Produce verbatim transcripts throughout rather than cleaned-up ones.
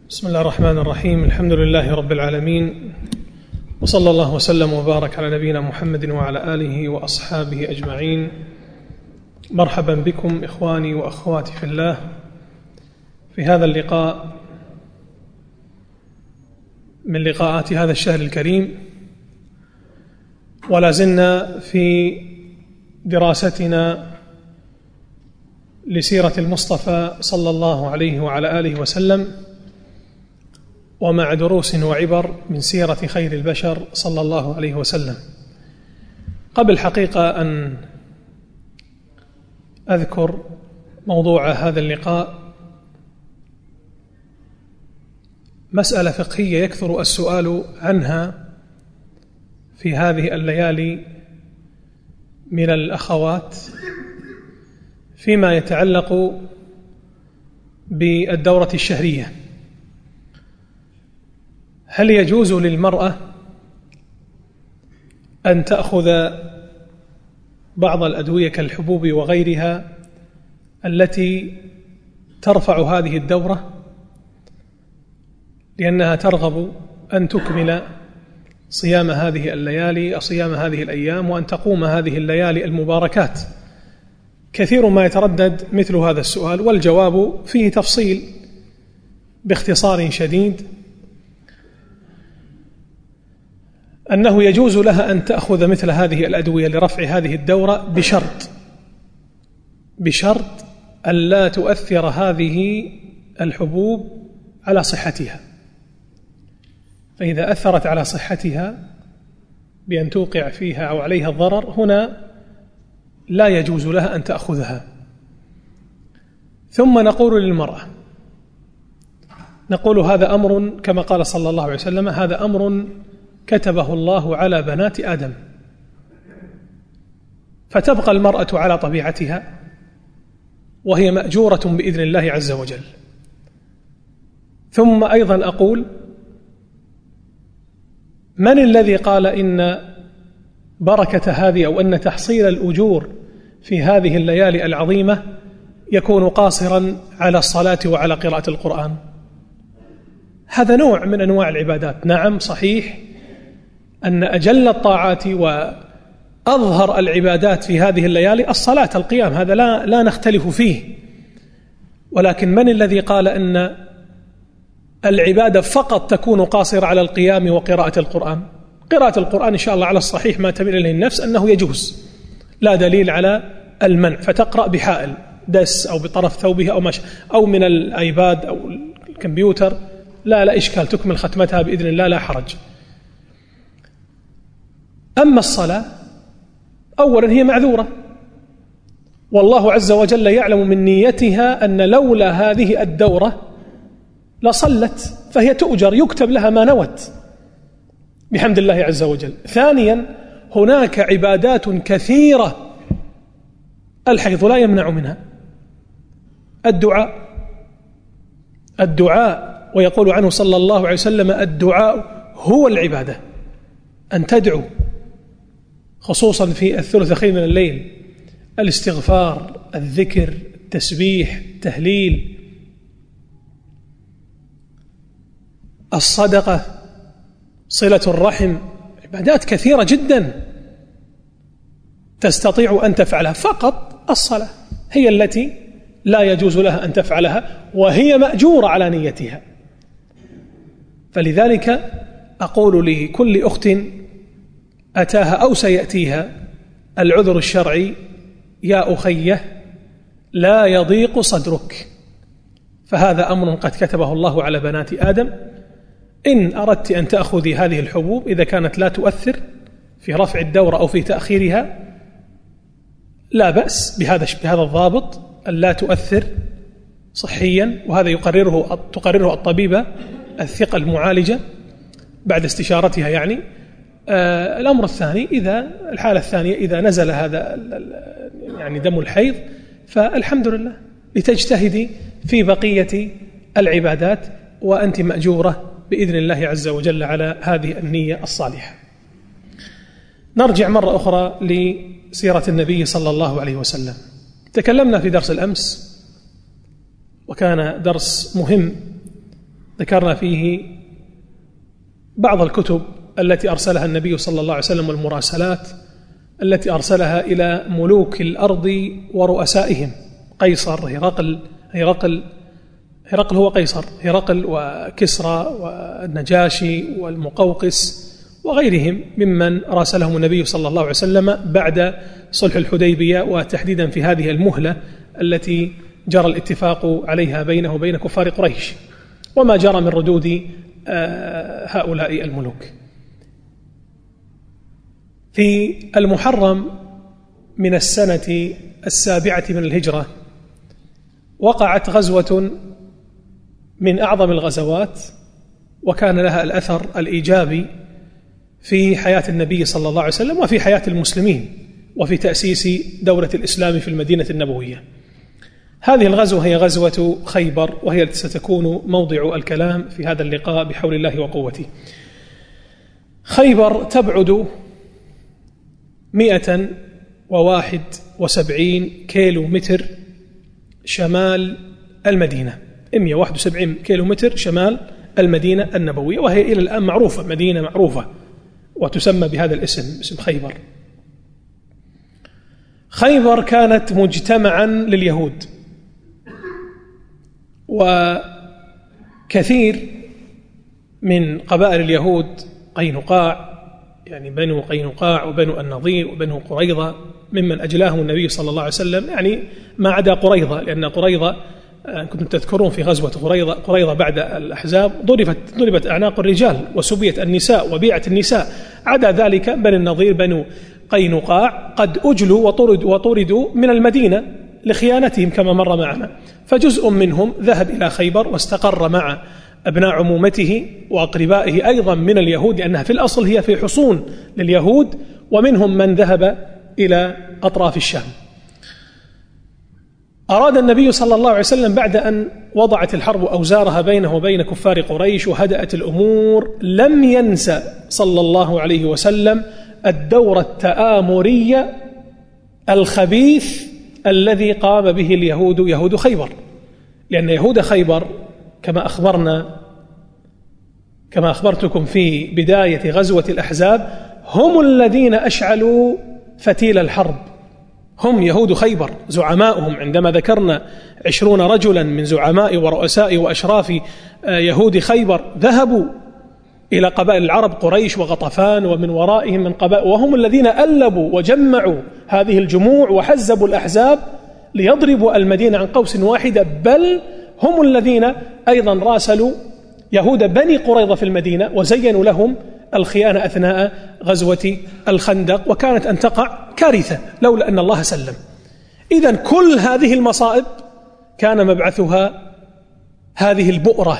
بسم الله الرحمن الرحيم. الحمد لله رب العالمين، وصلى الله وسلم وبارك على نبينا محمد وعلى آله وأصحابه أجمعين. مرحبا بكم إخواني وأخواتي في الله في هذا اللقاء من لقاءات هذا الشهر الكريم، ولا زلنا في دراستنا لسيرة المصطفى صلى الله عليه وعلى آله وسلم، ومع دروس وعبر من سيرة خير البشر صلى الله عليه وسلم. قبل حقيقة أن أذكر موضوع هذا اللقاء، مسألة فقهية يكثر السؤال عنها في هذه الليالي من الأخوات فيما يتعلق بالدورة الشهرية. هل يجوز للمرأة أن تأخذ بعض الأدوية كالحبوب وغيرها التي ترفع هذه الدورة لأنها ترغب أن تكمل صيام هذه الليالي أو صيام هذه الأيام، وأن تقوم هذه الليالي المباركات؟ كثير ما يتردد مثل هذا السؤال، والجواب فيه تفصيل باختصار شديد، أنه يجوز لها أن تأخذ مثل هذه الأدوية لرفع هذه الدورة بشرط بشرط أن لا تؤثر هذه الحبوب على صحتها. فإذا أثرت على صحتها بأن توقع فيها أو عليها الضرر، هنا لا يجوز لها أن تأخذها. ثم نقول للمرأة، نقول هذا أمر كما قال صلى الله عليه وسلم، هذا أمر كتبه الله على بنات آدم، فتبقى المرأة على طبيعتها وهي مأجورة بإذن الله عز وجل. ثم أيضا أقول، من الذي قال إن بركة هذه أو أن تحصيل الأجور في هذه الليالي العظيمة يكون قاصرا على الصلاة وعلى قراءة القرآن؟ هذا نوع من أنواع العبادات. نعم صحيح أن أجل الطاعات وأظهر العبادات في هذه الليالي الصلاة القيام، هذا لا, لا نختلف فيه، ولكن من الذي قال أن العبادة فقط تكون قاصرة على القيام وقراءة القرآن؟ قراءة القرآن إن شاء الله على الصحيح ما تميل إليه النفس أنه يجوز، لا دليل على المنع، فتقرأ بحائل دس أو بطرف ثوبه أو مش أو من الآيباد أو الكمبيوتر، لا لا إشكال، تكمل ختمتها بإذن الله لا حرج. أما الصلاة، أولا هي معذورة، والله عز وجل يعلم من نيتها أن لولا هذه الدورة لصلت، فهي تؤجر، يكتب لها ما نوت بحمد الله عز وجل. ثانيا، هناك عبادات كثيرة الحيض لا يمنع منها. الدعاء الدعاء ويقول عنه صلى الله عليه وسلم: الدعاء هو العبادة، أن تدعو، خصوصا في الثلث الأخير من الليل، الاستغفار، الذكر، التسبيح، التهليل، الصدقة، صلة الرحم، عبادات كثيرة جدا تستطيع أن تفعلها. فقط الصلاة هي التي لا يجوز لها أن تفعلها، وهي مأجورة على نيتها. فلذلك أقول لكل أخت أتاها أو سيأتيها العذر الشرعي: يا أخيه لا يضيق صدرك، فهذا أمر قد كتبه الله على بنات آدم. إن أردت أن تأخذي هذه الحبوب إذا كانت لا تؤثر في رفع الدورة أو في تأخيرها، لا بأس بهذا بهذا الضابط، أن لا تؤثر صحيا، وهذا يقرره تقرره الطبيبة الثقة المعالجة بعد استشارتها. يعني آه الأمر الثاني، إذا الحالة الثانية إذا نزل هذا يعني دم الحيض، فالحمد لله لتجتهدي في بقية العبادات، وأنت مأجورة بإذن الله عز وجل على هذه النية الصالحة. نرجع مرة أخرى لسيرة النبي صلى الله عليه وسلم. تكلمنا في درس الأمس وكان درس مهم ذكرنا فيه بعض الكتب التي أرسلها النبي صلى الله عليه وسلم والمراسلات التي أرسلها إلى ملوك الأرض ورؤسائهم، قيصر، هرقل هرقل هرقل هو قيصر، هرقل وكسرى والنجاشي والمقوقس وغيرهم ممن راسلهم النبي صلى الله عليه وسلم بعد صلح الحديبية، وتحديدا في هذه المهلة التي جرى الاتفاق عليها بينه وبين كفار قريش، وما جرى من ردود هؤلاء الملوك. في المحرم من السنة السابعة من الهجرة وقعت غزوة من أعظم الغزوات، وكان لها الأثر الإيجابي في حياة النبي صلى الله عليه وسلم وفي حياة المسلمين وفي تأسيس دولة الإسلام في المدينة النبوية. هذه الغزوة هي غزوة خيبر، وهي التي ستكون موضع الكلام في هذا اللقاء بحول الله وقوته. خيبر تبعد مئة وواحد وسبعين كيلو متر شمال المدينة، مئة وواحد وسبعين كيلو متر شمال المدينة النبوية، وهي إلى الآن معروفة، مدينة معروفة وتسمى بهذا الاسم، اسم خيبر. خيبر كانت مجتمعا لليهود، وكثير من قبائل اليهود، قينقاع يعني بنو قينقاع وبنو النضير وبنو قريظة، ممن أجلاهم النبي صلى الله عليه وسلم، يعني ما عدا قريظة، لأن قريظة كنتم تذكرون في غزوة قريظة قريظة بعد الأحزاب ضربت ضربت أعناق الرجال وسبيت النساء وبيعت النساء. عدا ذلك بني النضير بنو قينقاع قد أجلوا وطردوا وطردوا من المدينة لخيانتهم كما مر معنا، فجزء منهم ذهب إلى خيبر واستقر مع أبناء عمومته وأقربائه أيضا من اليهود، لأنها في الأصل هي في حصون لليهود، ومنهم من ذهب إلى أطراف الشام. أراد النبي صلى الله عليه وسلم بعد أن وضعت الحرب أوزارها بينه وبين كفار قريش وهدأت الأمور، لم ينسى صلى الله عليه وسلم الدور التآمري الخبيث الذي قام به اليهود، يهود خيبر، لأن يهود خيبر كما أخبرنا كما أخبرتكم في بداية غزوة الأحزاب هم الذين أشعلوا فتيل الحرب، هم يهود خيبر زعماؤهم. عندما ذكرنا عشرون رجلا من زعماء ورؤساء وأشراف يهود خيبر ذهبوا إلى قبائل العرب قريش وغطفان ومن ورائهم من قبائل، وهم الذين ألبوا وجمعوا هذه الجموع وحزبوا الأحزاب ليضربوا المدينة عن قوس واحدة، بل هم الذين أيضا راسلوا يهود بني قريظة في المدينة وزينوا لهم الخيانة أثناء غزوة الخندق، وكانت أن تقع كارثة لولا أن الله سلم. إذن كل هذه المصائب كان مبعثها هذه البؤرة،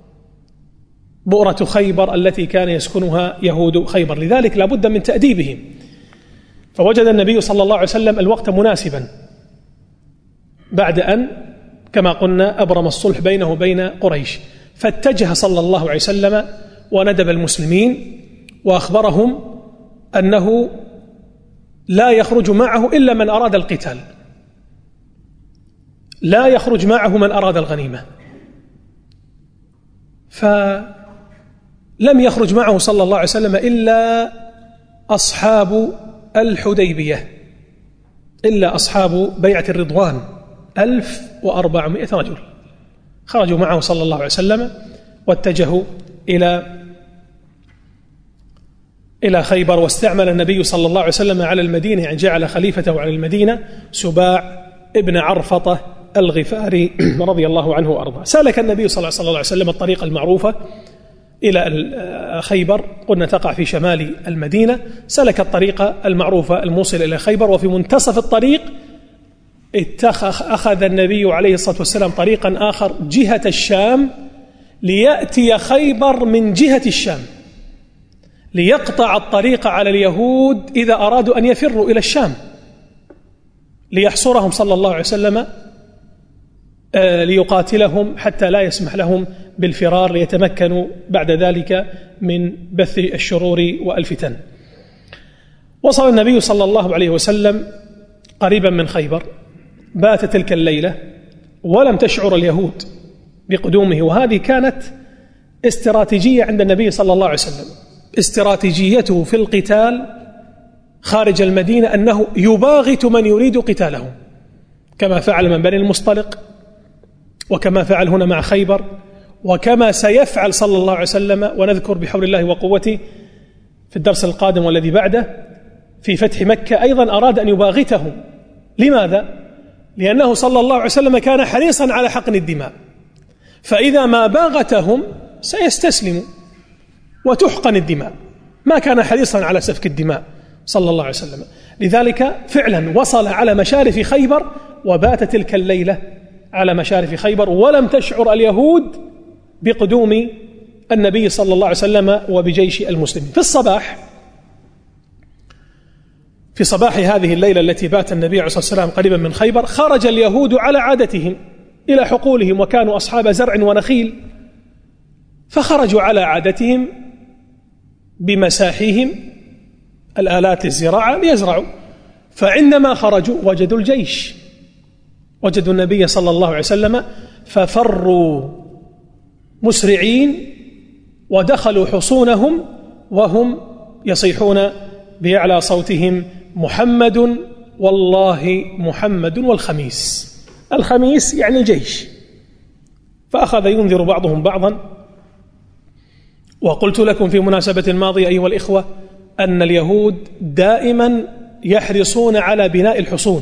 بؤرة خيبر التي كان يسكنها يهود خيبر، لذلك لا بد من تأديبهم. فوجد النبي صلى الله عليه وسلم الوقت مناسبا بعد أن كما قلنا أبرم الصلح بينه وبين قريش، فاتجه صلى الله عليه وسلم وندب المسلمين وأخبرهم أنه لا يخرج معه إلا من أراد القتال، لا يخرج معه من أراد الغنيمة. فلم يخرج معه صلى الله عليه وسلم إلا أصحاب الحديبية، إلا أصحاب بيعة الرضوان ألف وأربعمائة رجل خرجوا معه صلى الله عليه وسلم واتجهوا إلى إلى خيبر. واستعمل النبي صلى الله عليه وسلم على المدينة، يعني جعل خليفته على المدينة سباع ابن عرفطة الغفاري رضي الله عنه وأرضاه. سلك النبي صلى الله عليه وسلم الطريق المعروفة إلى خيبر، قلنا تقع في شمال المدينة، سلك الطريق المعروفة الموصل إلى خيبر، وفي منتصف الطريق أخذ النبي عليه الصلاة والسلام طريقا آخر جهة الشام ليأتي خيبر من جهة الشام، ليقطع الطريق على اليهود إذا أرادوا أن يفروا إلى الشام، ليحصرهم صلى الله عليه وسلم ليقاتلهم حتى لا يسمح لهم بالفرار، ليتمكنوا بعد ذلك من بث الشرور والفتن. وصل النبي صلى الله عليه وسلم قريبا من خيبر، بات تلك الليلة ولم تشعر اليهود بقدومه، وهذه كانت استراتيجية عند النبي صلى الله عليه وسلم. استراتيجيته في القتال خارج المدينة أنه يباغت من يريد قتالهم، كما فعل من بني المصطلق، وكما فعل هنا مع خيبر، وكما سيفعل صلى الله عليه وسلم، ونذكر بحول الله وقوته في الدرس القادم والذي بعده في فتح مكة أيضا أراد أن يباغتهم. لماذا؟ لأنه صلى الله عليه وسلم كان حريصا على حقن الدماء، فإذا ما باغتهم سيستسلموا وتحقن الدماء، ما كان حريصا على سفك الدماء صلى الله عليه وسلم. لذلك فعلا وصل على مشارف خيبر، وبات تلك الليلة على مشارف خيبر، ولم تشعر اليهود بقدوم النبي صلى الله عليه وسلم وبجيش المسلمين. في الصباح في صباح هذه الليلة التي بات النبي عليه الصلاة والسلام قريبا من خيبر، خرج اليهود على عادتهم إلى حقولهم، وكانوا أصحاب زرع ونخيل، فخرجوا على عادتهم بمساحيهم الآلات الزراعة ليزرعوا. فعندما خرجوا وجدوا الجيش، وجدوا النبي صلى الله عليه وسلم، ففروا مسرعين ودخلوا حصونهم وهم يصيحون بأعلى صوتهم: محمد والله محمد والخميس. الخميس يعني الجيش. فأخذ ينذر بعضهم بعضا. وقلت لكم في مناسبة ماضية أيها الإخوة أن اليهود دائما يحرصون على بناء الحصون.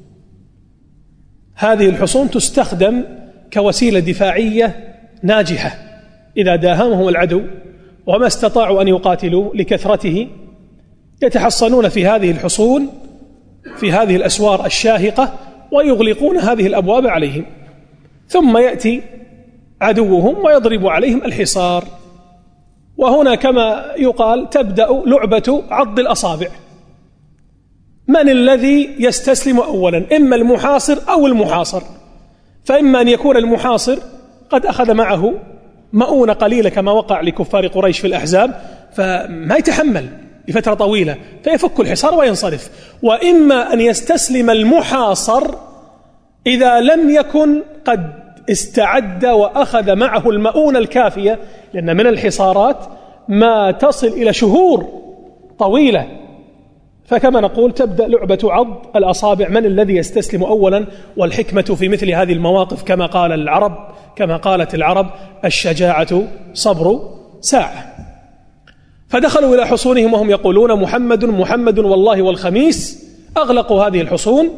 هذه الحصون تستخدم كوسيلة دفاعية ناجحة إذا داهمهم العدو وما استطاعوا أن يقاتلوا لكثرته، يتحصنون في هذه الحصون في هذه الأسوار الشاهقة ويغلقون هذه الأبواب عليهم، ثم يأتي عدوهم ويضرب عليهم الحصار. وهنا كما يقال تبدأ لعبة عض الأصابع. من الذي يستسلم أولا؟ إما المحاصر أو المحاصر. فإما أن يكون المحاصر قد أخذ معه مؤونة قليلة كما وقع لكفار قريش في الأحزاب، فما يتحمل لفترة طويلة فيفك الحصار وينصرف. وإما أن يستسلم المحاصر إذا لم يكن قد استعد وأخذ معه المؤونة الكافية، لأن من الحصارات ما تصل إلى شهور طويلة. فكما نقول تبدأ لعبة عض الأصابع، من الذي يستسلم أولا. والحكمة في مثل هذه المواقف كما قال العرب كما قالت العرب: الشجاعة صبر ساعة. فدخلوا إلى حصونهم وهم يقولون: محمد محمد والله والخميس. أغلقوا هذه الحصون.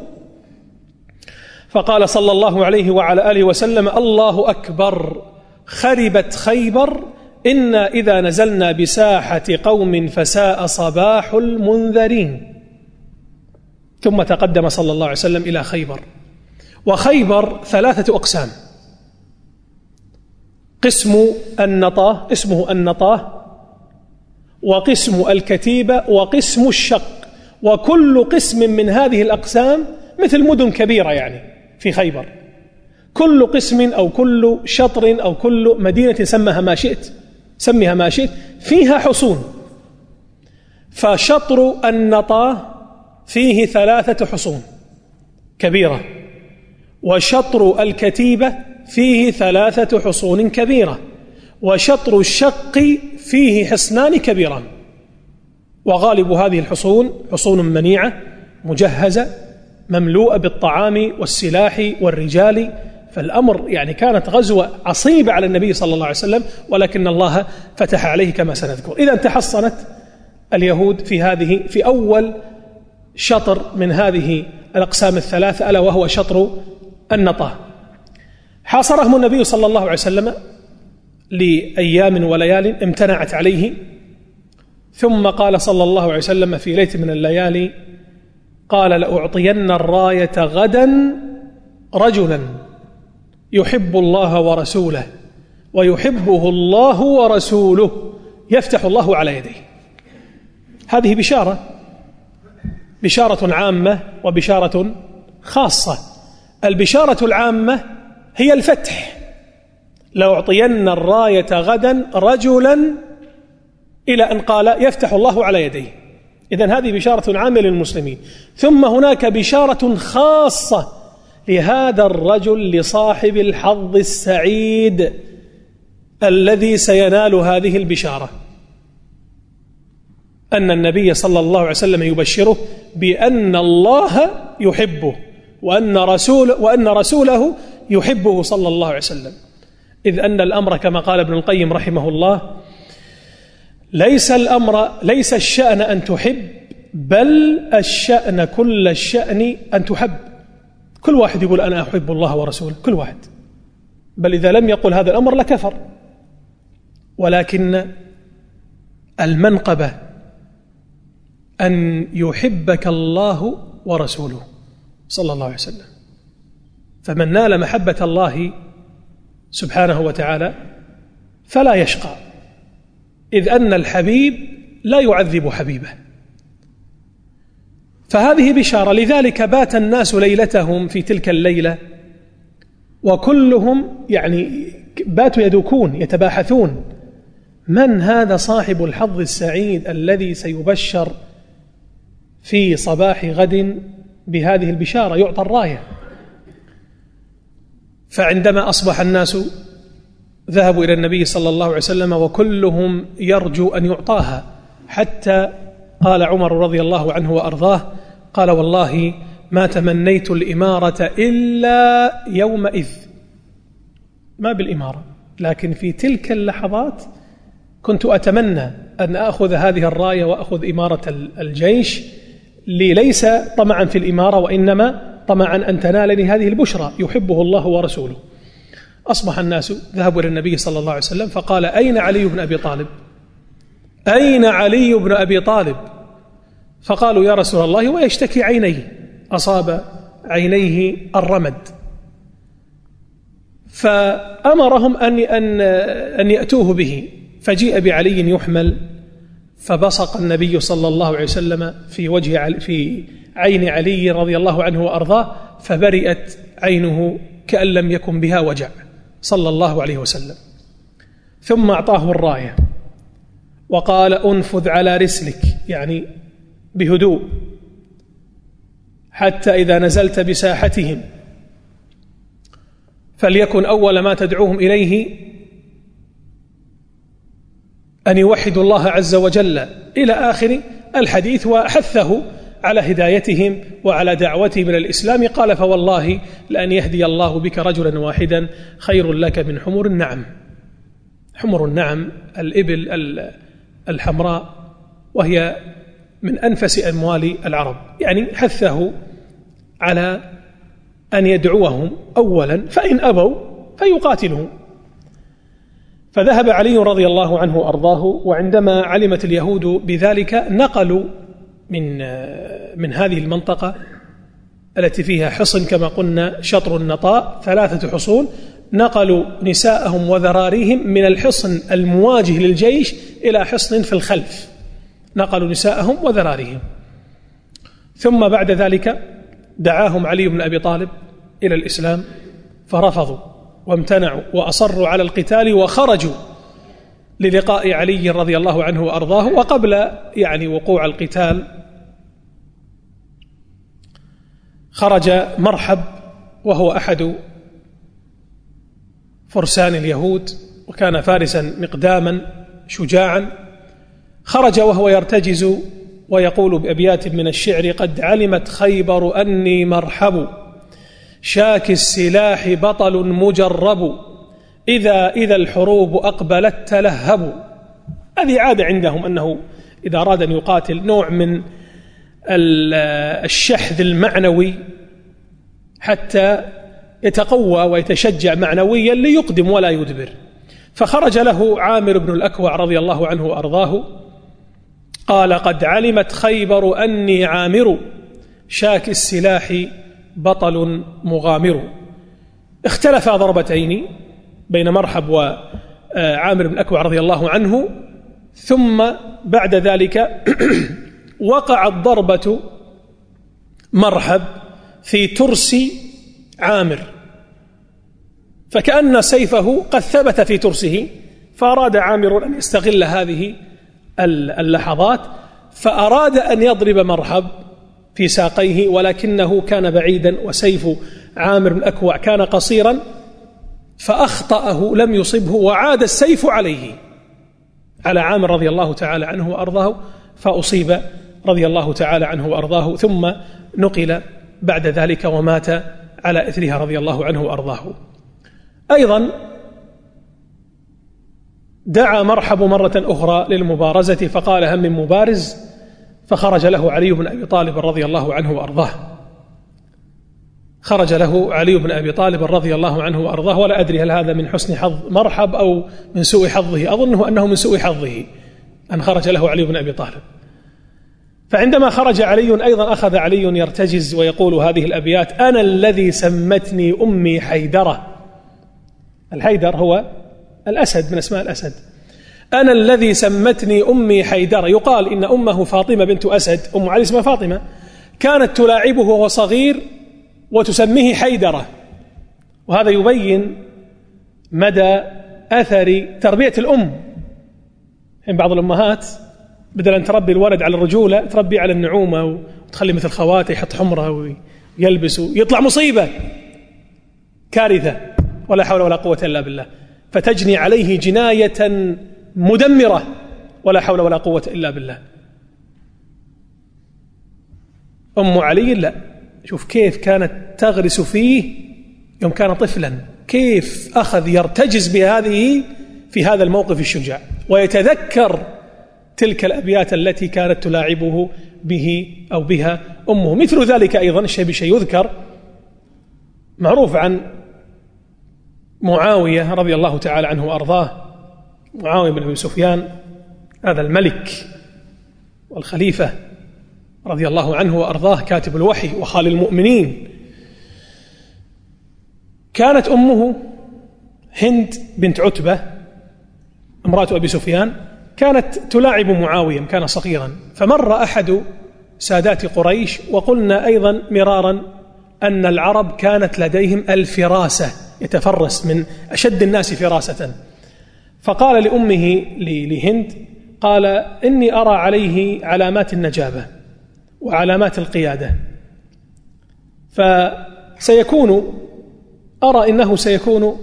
فقال صلى الله عليه وعلى آله وسلم: الله أكبر، خربت خيبر، إنا إذا نزلنا بساحة قوم فساء صباح المنذرين. ثم تقدم صلى الله عليه وسلم إلى خيبر. وخيبر ثلاثة أقسام: قسم النطاه اسمه النطاه، وقسم الكتيبة، وقسم الشق. وكل قسم من هذه الأقسام مثل مدن كبيرة يعني في خيبر، كل قسم أو كل شطر أو كل مدينة سمها ما شئت سميها ما شئت فيها حصون. فشطر النطاه فيه ثلاثة حصون كبيرة، وشطر الكتيبة فيه ثلاثة حصون كبيرة، وشطر الشق فيه حصنان كبيران. وغالب هذه الحصون حصون منيعة مجهزة مملوءة بالطعام والسلاح والرجال. فالأمر يعني كانت غزوة عصيبة على النبي صلى الله عليه وسلم، ولكن الله فتح عليه كما سنذكر. إذا تحصنت اليهود في هذه في أول شطر من هذه الأقسام الثلاثة، ألا وهو شطر النطاه. حاصرهم النبي صلى الله عليه وسلم لأيام وليال، امتنعت عليه. ثم قال صلى الله عليه وسلم في ليلة من الليالي: قال: لأعطين الراية غدا رجلا يحب الله ورسوله ويحبه الله ورسوله يفتح الله على يديه. هذه بشارة بشارة عامة وبشارة خاصة. البشارة العامة هي الفتح: لأعطين الراية غدا رجلا، إلى أن قال يفتح الله على يديه. إذن هذه بشارة عامة للمسلمين. ثم هناك بشارة خاصة لهذا الرجل، لصاحب الحظ السعيد الذي سينال هذه البشارة، أن النبي صلى الله عليه وسلم يبشره بأن الله يحبه وأن رسول وأن رسوله يحبه صلى الله عليه وسلم. إذ أن الأمر كما قال ابن القيم رحمه الله ليس الأمر ليس الشأن أن تحب، بل الشأن كل الشأن أن تحب. كل واحد يقول أنا أحب الله ورسوله، كل واحد، بل إذا لم يقل هذا الأمر لكفر. ولكن المنقبة أن يحبك الله ورسوله صلى الله عليه وسلم. فمن نال محبة الله سبحانه وتعالى فلا يشقى، إذ أن الحبيب لا يعذب حبيبه. فهذه بشارة. لذلك بات الناس ليلتهم في تلك الليلة وكلهم يعني باتوا يدوكون يتباحثون من هذا صاحب الحظ السعيد الذي سيبشر في صباح غد بهذه البشارة، يعطى الراية. فعندما أصبح الناس ذهبوا إلى النبي صلى الله عليه وسلم وكلهم يرجو أن يعطاها، حتى قال عمر رضي الله عنه وأرضاه قال والله ما تمنيت الإمارة إلا يومئذ، ما بالإمارة، لكن في تلك اللحظات كنت أتمنى أن أخذ هذه الراية وأخذ إمارة الجيش، ليس طمعا في الإمارة وإنما طمعا أن تنالني هذه البشرى يحبه الله ورسوله. أصبح الناس ذهبوا إلى النبي صلى الله عليه وسلم فقال أين علي بن أبي طالب؟ أين علي بن أبي طالب؟ فقالوا يا رسول الله ويشتكي عينيه، أصاب عينيه الرمد. فأمرهم أن أن أن يأتوه به، فجيء بعلي يحمل، فبصق النبي صلى الله عليه وسلم في وجه علي في عين علي رضي الله عنه وأرضاه، فبرئت عينه كأن لم يكن بها وجع صلى الله عليه وسلم. ثم أعطاه الراية وقال أنفذ على رسلك، يعني بهدوء، حتى إذا نزلت بساحتهم فليكن أول ما تدعوهم إليه أن يوحدوا الله عز وجل إلى آخر الحديث، وحثه على هدايتهم وعلى دعوتهم إلى الإسلام. قال فوالله لأن يهدي الله بك رجلا واحدا خير لك من حمر النعم. حمر النعم الإبل الحمراء، وهي من أنفس أموال العرب. يعني حثه على أن يدعوهم أولا، فإن أبوا فيقاتلهم. فذهب علي رضي الله عنه وأرضاه، وعندما علمت اليهود بذلك نقلوا من من هذه المنطقة التي فيها حصن كما قلنا شطر النطاء ثلاثة حصون، نقلوا نساءهم وذراريهم من الحصن المواجه للجيش إلى حصن في الخلف، نقلوا نساءهم وذراريهم. ثم بعد ذلك دعاهم علي بن أبي طالب إلى الإسلام فرفضوا وامتنعوا وأصروا على القتال، وخرجوا للقاء علي رضي الله عنه وأرضاه. وقبل يعني وقوع القتال خرج مرحب، وهو أحد فرسان اليهود وكان فارسا مقداما شجاعا، خرج وهو يرتجز ويقول بأبيات من الشعر قد علمت خيبر أني مرحب شاك السلاح بطل مجرب إذا إذا الحروب أقبلت تلهب. هذه عادة عندهم أنه إذا أراد أن يقاتل نوع من الشحذ المعنوي حتى يتقوى ويتشجع معنويا ليقدم ولا يدبر. فخرج له عامر بن الأكوع رضي الله عنه وأرضاه قال قد علمت خيبر أني عامر شاك السلاح بطل مغامر. اختلفا ضربتين بين مرحب وعامر بن الأكوع رضي الله عنه، ثم بعد ذلك وقعت ضربة مرحب في ترس عامر، فكأن سيفه قد ثبت في ترسه، فأراد عامر أن يستغل هذه اللحظات، فأراد أن يضرب مرحب في ساقيه، ولكنه كان بعيدا وسيف عامر بن الأكوع كان قصيرا، فأخطأه لم يصبه وعاد السيف عليه، على عامر رضي الله تعالى عنه وأرضاه، فأصيب رضي الله تعالى عنه وأرضاه، ثم نقل بعد ذلك ومات على إثرها رضي الله عنه وأرضاه. أيضا دعا مرحب مرة أخرى للمبارزة فقال: هم من مبارز؟ فخرج له علي بن أبي طالب رضي الله عنه وأرضاه، خرج له علي بن أبي طالب رضي الله عنه وأرضاه، ولا أدري هل هذا من حسن حظ مرحب أو من سوء حظه، أظنه أنه من سوء حظه أن خرج له علي بن أبي طالب. فعندما خرج علي أيضا أخذ علي يرتجز ويقول هذه الأبيات: أنا الذي سمتني أمي حيدرة. الحيدر هو الأسد من أسماء الأسد. أنا الذي سمتني أمي حيدرة. يقال إن أمه فاطمة بنت أسد، أم علي اسمها فاطمة، كانت تلاعبه وهو صغير وتسميه حيدرة، وهذا يبين مدى أثر تربية الأم. يعني بعض الأمهات بدل أن تربي الولد على الرجولة تربي على النعومة، وتخلي مثل خواتي يحط حمرة ويلبس ويطلع مصيبة، كارثة، ولا حول ولا قوة إلا بالله، فتجني عليه جناية مدمرة، ولا حول ولا قوة إلا بالله. أم علي لا، شوف كيف كانت تغرس فيه يوم كان طفلا، كيف أخذ يرتجز بهذه في هذا الموقف الشجاع، ويتذكر تلك الأبيات التي كانت تلاعبه به أو بها أمه. مثل ذلك أيضا الشيء بشيء يذكر، معروف عن معاوية رضي الله تعالى عنه وأرضاه، معاوية بن أبي سفيان، هذا الملك والخليفة رضي الله عنه وأرضاه، كاتب الوحي وخال المؤمنين. كانت أمه هند بنت عتبة امرأة أبي سفيان، كانت تلاعب معاوية، كان صغيرا، فمر أحد سادات قريش، وقلنا أيضا مرارا أن العرب كانت لديهم الفراسة، يتفرس من أشد الناس فراسة. فقال لأمه لهند، قال: إني أرى عليه علامات النجابة وعلامات القيادة، فسيكون أرى إنه سيكون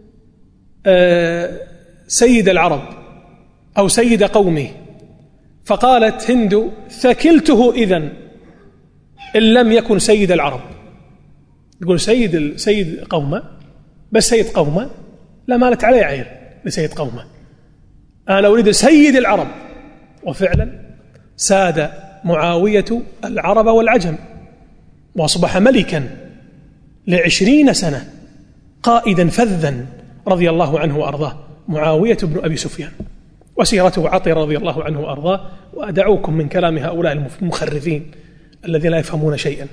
سيد العرب أو سيد قومه. فقالت هند: ثكلته إذن إن لم يكن سيد العرب. يقول سيد سيد قومه، بس سيد قومه لا مالت عليه عير لسيد قومه، أنا أريد سيد العرب. وفعلا ساد معاوية العرب والعجم، وأصبح ملكا لعشرين سنة، قائدا فذا رضي الله عنه وأرضاه، معاوية بن أبي سفيان، وسيرته عطرة رضي الله عنه وأرضاه. وأدعوكم من كلام هؤلاء المخرفين الذين لا يفهمون شيئا.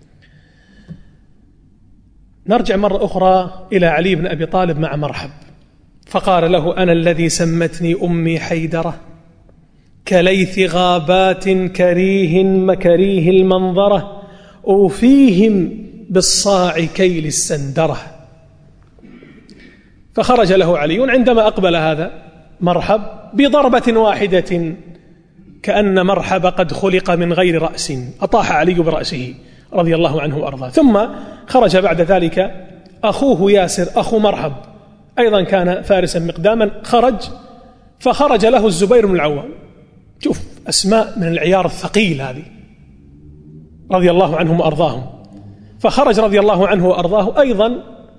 نرجع مرة أخرى إلى علي بن أبي طالب مع مرحب، فقال له: أنا الذي سمتني أمي حيدرة، كليث غابات كريه مكريه المنظرة، أوفيهم بالصاع كيل السندرة. فخرج له علي عندما أقبل هذا مرحب بضربة واحدة، كأن مرحب قد خلق من غير رأس، أطاح علي برأسه رضي الله عنه وأرضاه. ثم خرج بعد ذلك أخوه ياسر أخو مرحب، أيضا كان فارسا مقداما، خرج فخرج له الزبير بن العوام. شوف أسماء من العيار الثقيل هذه رضي الله عنهم وأرضاهم. فخرج رضي الله عنه وأرضاه، أيضا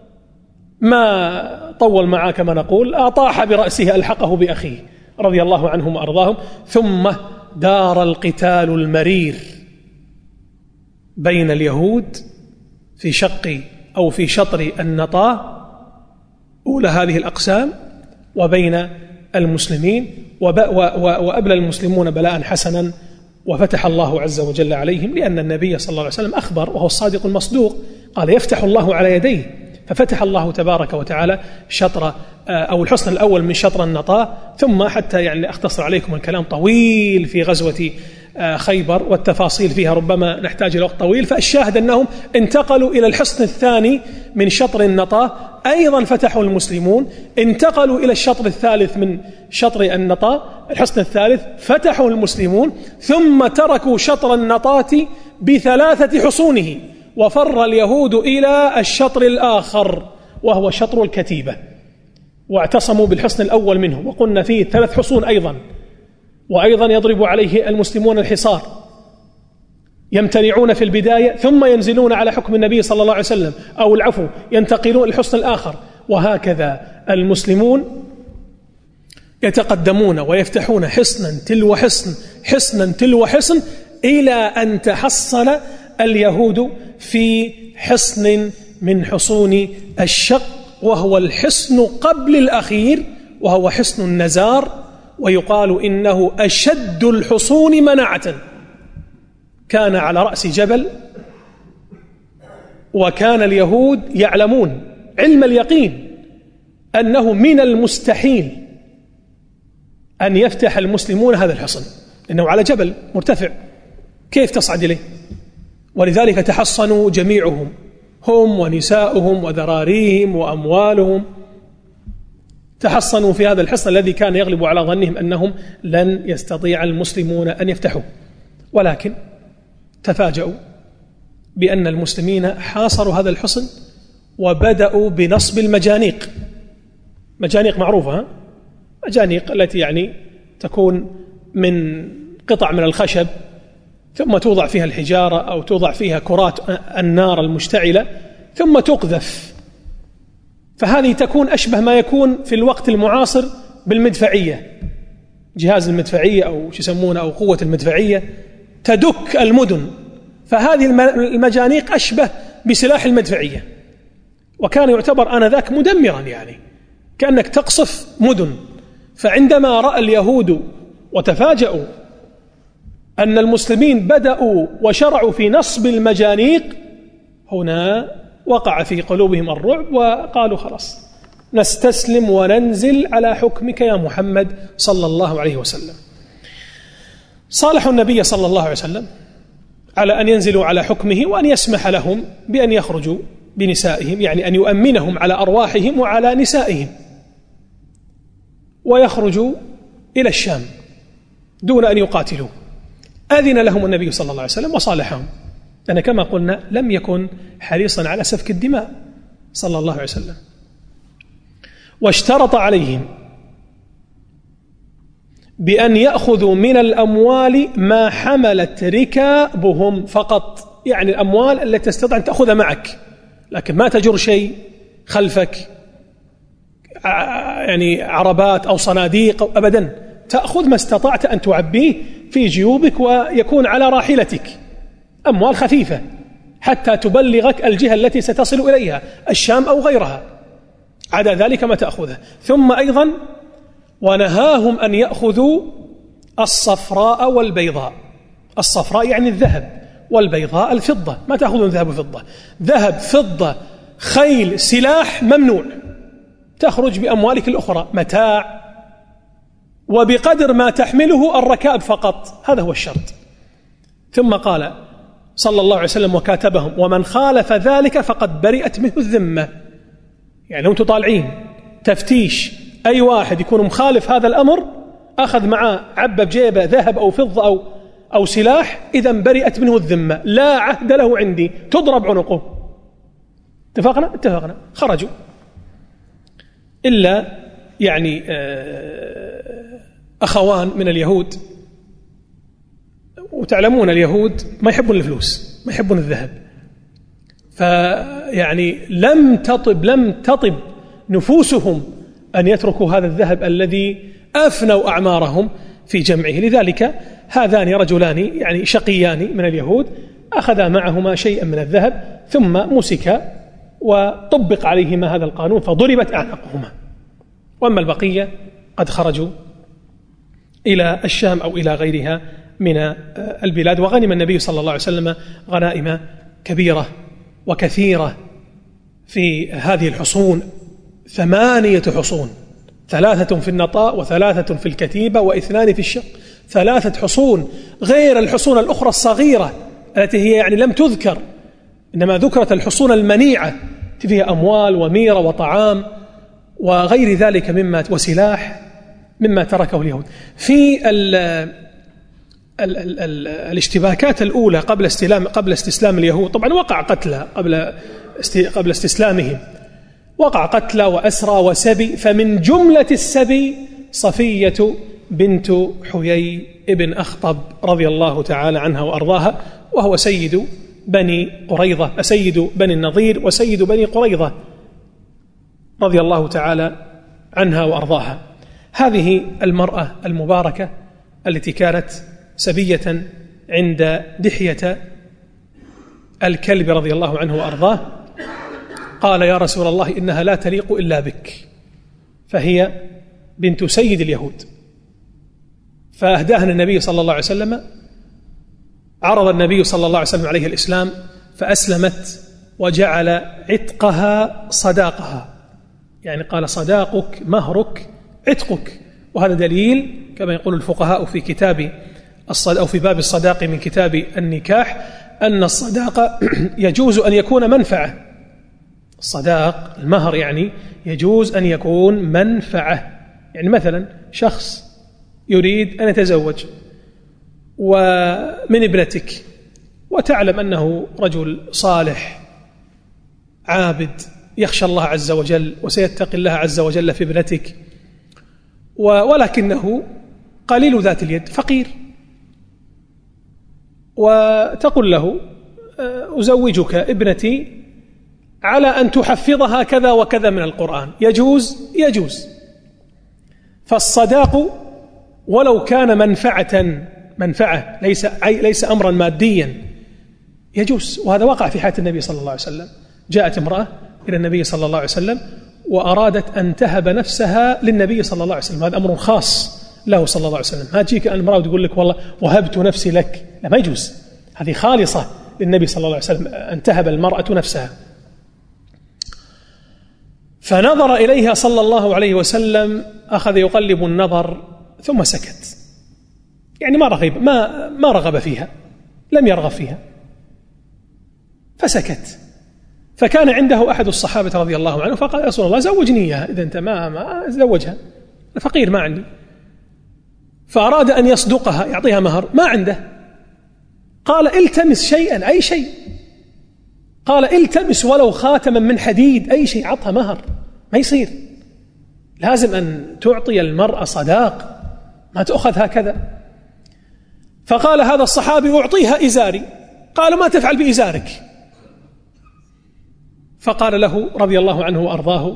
ما طول معاه كما نقول، أطاح برأسه ألحقه بأخيه رضي الله عنهم وأرضاهم. ثم دار القتال المرير بين اليهود في شق أو في شطر النطاة أولى هذه الأقسام، وبين المسلمين، وأبلى المسلمون بلاء حسنا، وفتح الله عز وجل عليهم، لأن النبي صلى الله عليه وسلم أخبر وهو الصادق المصدوق، قال: يفتح الله على يديه. ففتح الله تبارك وتعالى شطر أو الحصن الأول من شطر النطاة. ثم حتى يعني أختصر عليكم، الكلام طويل في غزوة خيبر والتفاصيل فيها ربما نحتاج إلى وقت طويل، فالشاهد أنهم انتقلوا إلى الحصن الثاني من شطر النطاة، أيضا فتحوا المسلمون، انتقلوا إلى الشطر الثالث من شطر النطاة، الحصن الثالث، فتحوا المسلمون، ثم تركوا شطر النطاة بثلاثة حصونه، وفر اليهود إلى الشطر الآخر، وهو شطر الكتيبة، واعتصموا بالحصن الأول منه، وقلنا فيه ثلاث حصون أيضا، وأيضا يضرب عليه المسلمون الحصار، يمتنعون في البداية ثم ينزلون على حكم النبي صلى الله عليه وسلم، أو العفو ينتقلون الحصن الآخر، وهكذا المسلمون يتقدمون ويفتحون حصنا تلو حصن حصنا تلو حصن إلى أن تحصل اليهود في حصن من حصون الشق، وهو الحصن قبل الأخير، وهو حصن النزار، ويقال إنه أشد الحصون مناعة. كان على رأس جبل، وكان اليهود يعلمون علم اليقين أنه من المستحيل أن يفتح المسلمون هذا الحصن، إنه على جبل مرتفع، كيف تصعد إليه؟ ولذلك تحصنوا جميعهم، هم ونساؤهم وذراريهم وأموالهم، تحصنوا في هذا الحصن الذي كان يغلب على ظنهم أنهم لن يستطيع المسلمون أن يفتحوه. ولكن تفاجؤوا بأن المسلمين حاصروا هذا الحصن وبدأوا بنصب المجانيق. مجانيق معروفة، ها؟ مجانيق التي يعني تكون من قطع من الخشب، ثم توضع فيها الحجارة أو توضع فيها كرات النار المشتعلة ثم تقذف. فهذه تكون أشبه ما يكون في الوقت المعاصر بالمدفعية، جهاز المدفعية أو شو يسمونه أو قوة المدفعية تدك المدن. فهذه المجانيق أشبه بسلاح المدفعية، وكان يعتبر آنذاك مدمرا، يعني كأنك تقصف مدن. فعندما رأى اليهود وتفاجؤوا أن المسلمين بدأوا وشرعوا في نصب المجانيق، هنا وقع في قلوبهم الرعب، وقالوا خلاص نستسلم وننزل على حكمك يا محمد صلى الله عليه وسلم. صالحوا النبي صلى الله عليه وسلم على أن ينزلوا على حكمه، وأن يسمح لهم بأن يخرجوا بنسائهم، يعني أن يؤمنهم على أرواحهم وعلى نسائهم، ويخرجوا إلى الشام دون أن يقاتلوا. أذن لهم النبي صلى الله عليه وسلم وصالحهم، لأن كما قلنا لم يكن حريصا على سفك الدماء صلى الله عليه وسلم. واشترط عليهم بأن يأخذوا من الأموال ما حملت ركابهم فقط، يعني الأموال التي تستطيع أن تأخذها معك، لكن ما تجر شيء خلفك، يعني عربات أو صناديق أو أبدا، تأخذ ما استطعت أن تعبيه في جيوبك ويكون على راحلتك، أموال خفيفة حتى تبلغك الجهة التي ستصل إليها، الشام أو غيرها، عدا ذلك ما تأخذه. ثم أيضا ونهاهم أن يأخذوا الصفراء والبيضاء. الصفراء يعني الذهب، والبيضاء الفضة، ما تأخذون ذهب وفضة، ذهب فضة خيل سلاح ممنوع، تخرج بأموالك الأخرى متاع، وبقدر ما تحمله الركاب فقط، هذا هو الشرط. ثم قال صلى الله عليه وسلم وكاتبهم: ومن خالف ذلك فقد برئت منه الذمة. يعني لو تطالعين تفتيش أي واحد يكون مخالف هذا الأمر، أخذ معه عبة بجيبه ذهب أو فضة أو, أو سلاح، إذن برئت منه الذمة، لا عهد له عندي، تضرب عنقه. اتفقنا؟ اتفقنا. خرجوا إلا يعني أخوان من اليهود، وتعلمون اليهود ما يحبون الفلوس، ما يحبون الذهب، فيعني لم تطب لم تطب نفوسهم أن يتركوا هذا الذهب الذي أفنوا أعمارهم في جمعه. لذلك هذان رجلان يعني شقيان من اليهود أخذا معهما شيئا من الذهب، ثم مسكا وطبق عليهما هذا القانون فضربت أعناقهما. وأما البقية قد خرجوا إلى الشام أو إلى غيرها من البلاد. وغنم النبي صلى الله عليه وسلم غنائم كبيرة وكثيرة في هذه الحصون، ثمانية حصون، ثلاثة في النطاء وثلاثة في الكتيبة واثنان في الشق، ثلاثة حصون غير الحصون الأخرى الصغيرة التي هي يعني لم تذكر، إنما ذكرت الحصون المنيعة فيها أموال وميرة وطعام وغير ذلك مما وسلاح مما تركه اليهود. في ال ال ال ال الاشتباكات الأولى قبل استسلام قبل استسلام اليهود، طبعا وقع قتلى قبل قبل استسلامهم، وقع قتلى وأسرى وسبي، فمن جملة السبي صفية بنت حيي ابن أخطب رضي الله تعالى عنها وأرضاها، وهو سيد بني قريظة، سيد بني النضير وسيد بني قريظة رضي الله تعالى عنها وأرضاها. هذه المرأة المباركة التي كانت سبية عند دحية الكلب رضي الله عنه وأرضاه، قال يا رسول الله إنها لا تليق إلا بك، فهي بنت سيد اليهود، فأهداها النبي صلى الله عليه وسلم. عرض النبي صلى الله عليه وسلم عليه الإسلام فأسلمت، وجعل عتقها صداقها، يعني قال صداقك مهرك عتقك. وهذا دليل كما يقول الفقهاء في كتاب أو في باب الصداق من كتاب النكاح أن الصداق يجوز أن يكون منفعة. الصداق المهر يعني يجوز أن يكون منفعة، يعني مثلا شخص يريد أن يتزوج ومن ابنتك، وتعلم أنه رجل صالح عابد يخشى الله عز وجل وسيتقي الله عز وجل في ابنتك، ولكنه قليل ذات اليد فقير، وتقول له أزوجك ابنتي على أن تحفظها كذا وكذا من القرآن، يجوز يجوز. فالصداق ولو كان منفعة منفعة ليس ليس أمرا ماديا يجوز، وهذا وقع في حياة النبي صلى الله عليه وسلم. جاءت امرأة إلى النبي صلى الله عليه وسلم وأرادت أن تهب نفسها للنبي صلى الله عليه وسلم، هذا أمر خاص له صلى الله عليه وسلم. ما تجيك المرأة وتقول لك والله وهبت نفسي لك، لا، ما يجوز، هذه خالصة للنبي صلى الله عليه وسلم أن تهب المرأة نفسها. فنظر إليها صلى الله عليه وسلم، أخذ يقلب النظر ثم سكت، يعني ما رغب ما ما رغب فيها، لم يرغب فيها فسكت. فكان عنده أحد الصحابة رضي الله عنه فقال يا رسول الله زوجني إياها، إذا أنت ما ما زوجها، فقير ما عندي. فأراد أن يصدقها يعطيها مهر، ما عنده. قال التمس شيئا، أي شيء، قال التمس ولو خاتما من حديد، أي شيء، عطها مهر. ما يصير، لازم أن تعطي المرأة صداق، ما تأخذ هكذا. فقال هذا الصحابي أعطيها إزاري، قال ما تفعل بإزارك؟ فقال له رضي الله عنه وأرضاه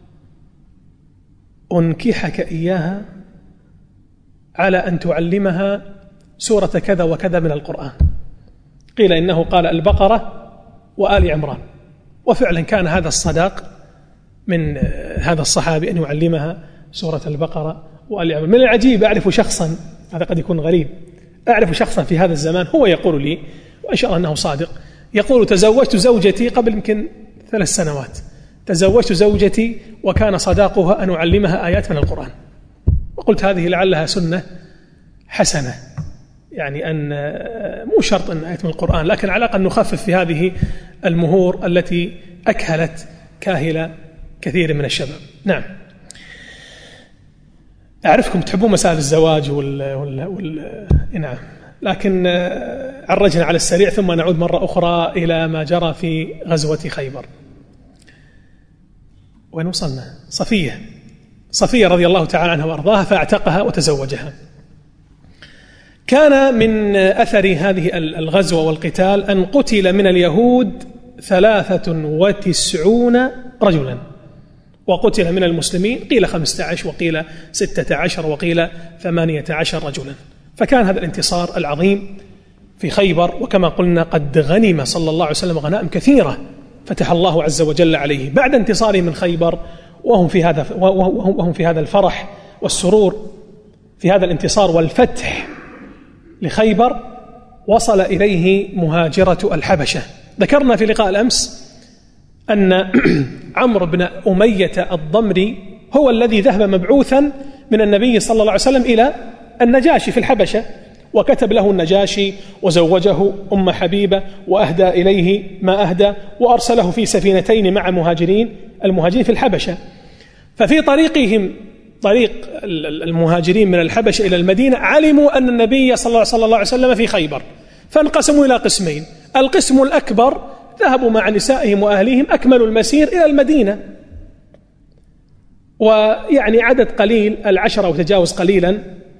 أنكحك إياها على أن تعلمها سورة كذا وكذا من القرآن. قيل إنه قال البقرة وآل عمران، وفعلا كان هذا الصداق من هذا الصحابي أن يعلمها سورة البقرة وآل عمران. من العجيب أعرف شخصا، هذا قد يكون غريب، أعرف شخصا في هذا الزمان هو يقول لي وإن شاء الله أنه صادق، يقول تزوجت زوجتي قبل يمكن ثلاث سنوات، تزوجت زوجتي وكان صداقها أن أعلمها آيات من القرآن. وقلت هذه لعلها سنة حسنة، يعني أن مو شرط أن آيات من القرآن، لكن على الأقل نخفف في هذه المهور التي أكهلت كاهل كثير من الشباب. نعم، أعرفكم تحبون مسائل الزواج وال... وال... وال... نعم، لكن عرجنا على السريع ثم نعود مرة أخرى إلى ما جرى في غزوة خيبر. وين وصلنا؟ صفية صفية رضي الله تعالى عنها وأرضاها، فاعتقها وتزوجها. كان من أثر هذه الغزوة والقتال أن قتل من اليهود ثلاثة وتسعون رجلا، وقتل من المسلمين قيل خمسة عشر وقيل ستة عشر وقيل ثمانية عشر رجلا. فكان هذا الانتصار العظيم في خيبر، وكما قلنا قد غنم صلى الله عليه وسلم غنائم كثيرة فتح الله عز وجل عليه بعد انتصاره من خيبر، وهم في هذا وهم في هذا الفرح والسرور في هذا الانتصار والفتح لخيبر. وصل إليه مهاجرة الحبشة. ذكرنا في لقاء الأمس أن عمرو بن أمية الضمري هو الذي ذهب مبعوثا من النبي صلى الله عليه وسلم إلى النجاشي في الحبشة، وكتب له النجاشي وزوجه أم حبيبة وأهدى إليه ما أهدى، وأرسله في سفينتين مع مهاجرين المهاجرين في الحبشة. ففي طريقهم طريق المهاجرين من الحبشة إلى المدينة علموا أن النبي صلى الله عليه وسلم في خيبر، فانقسموا إلى قسمين. القسم الأكبر ذهبوا مع نسائهم وأهليهم، أكملوا المسير إلى المدينة ويعني عدد قليل، العشرة وتجاوز قليلا،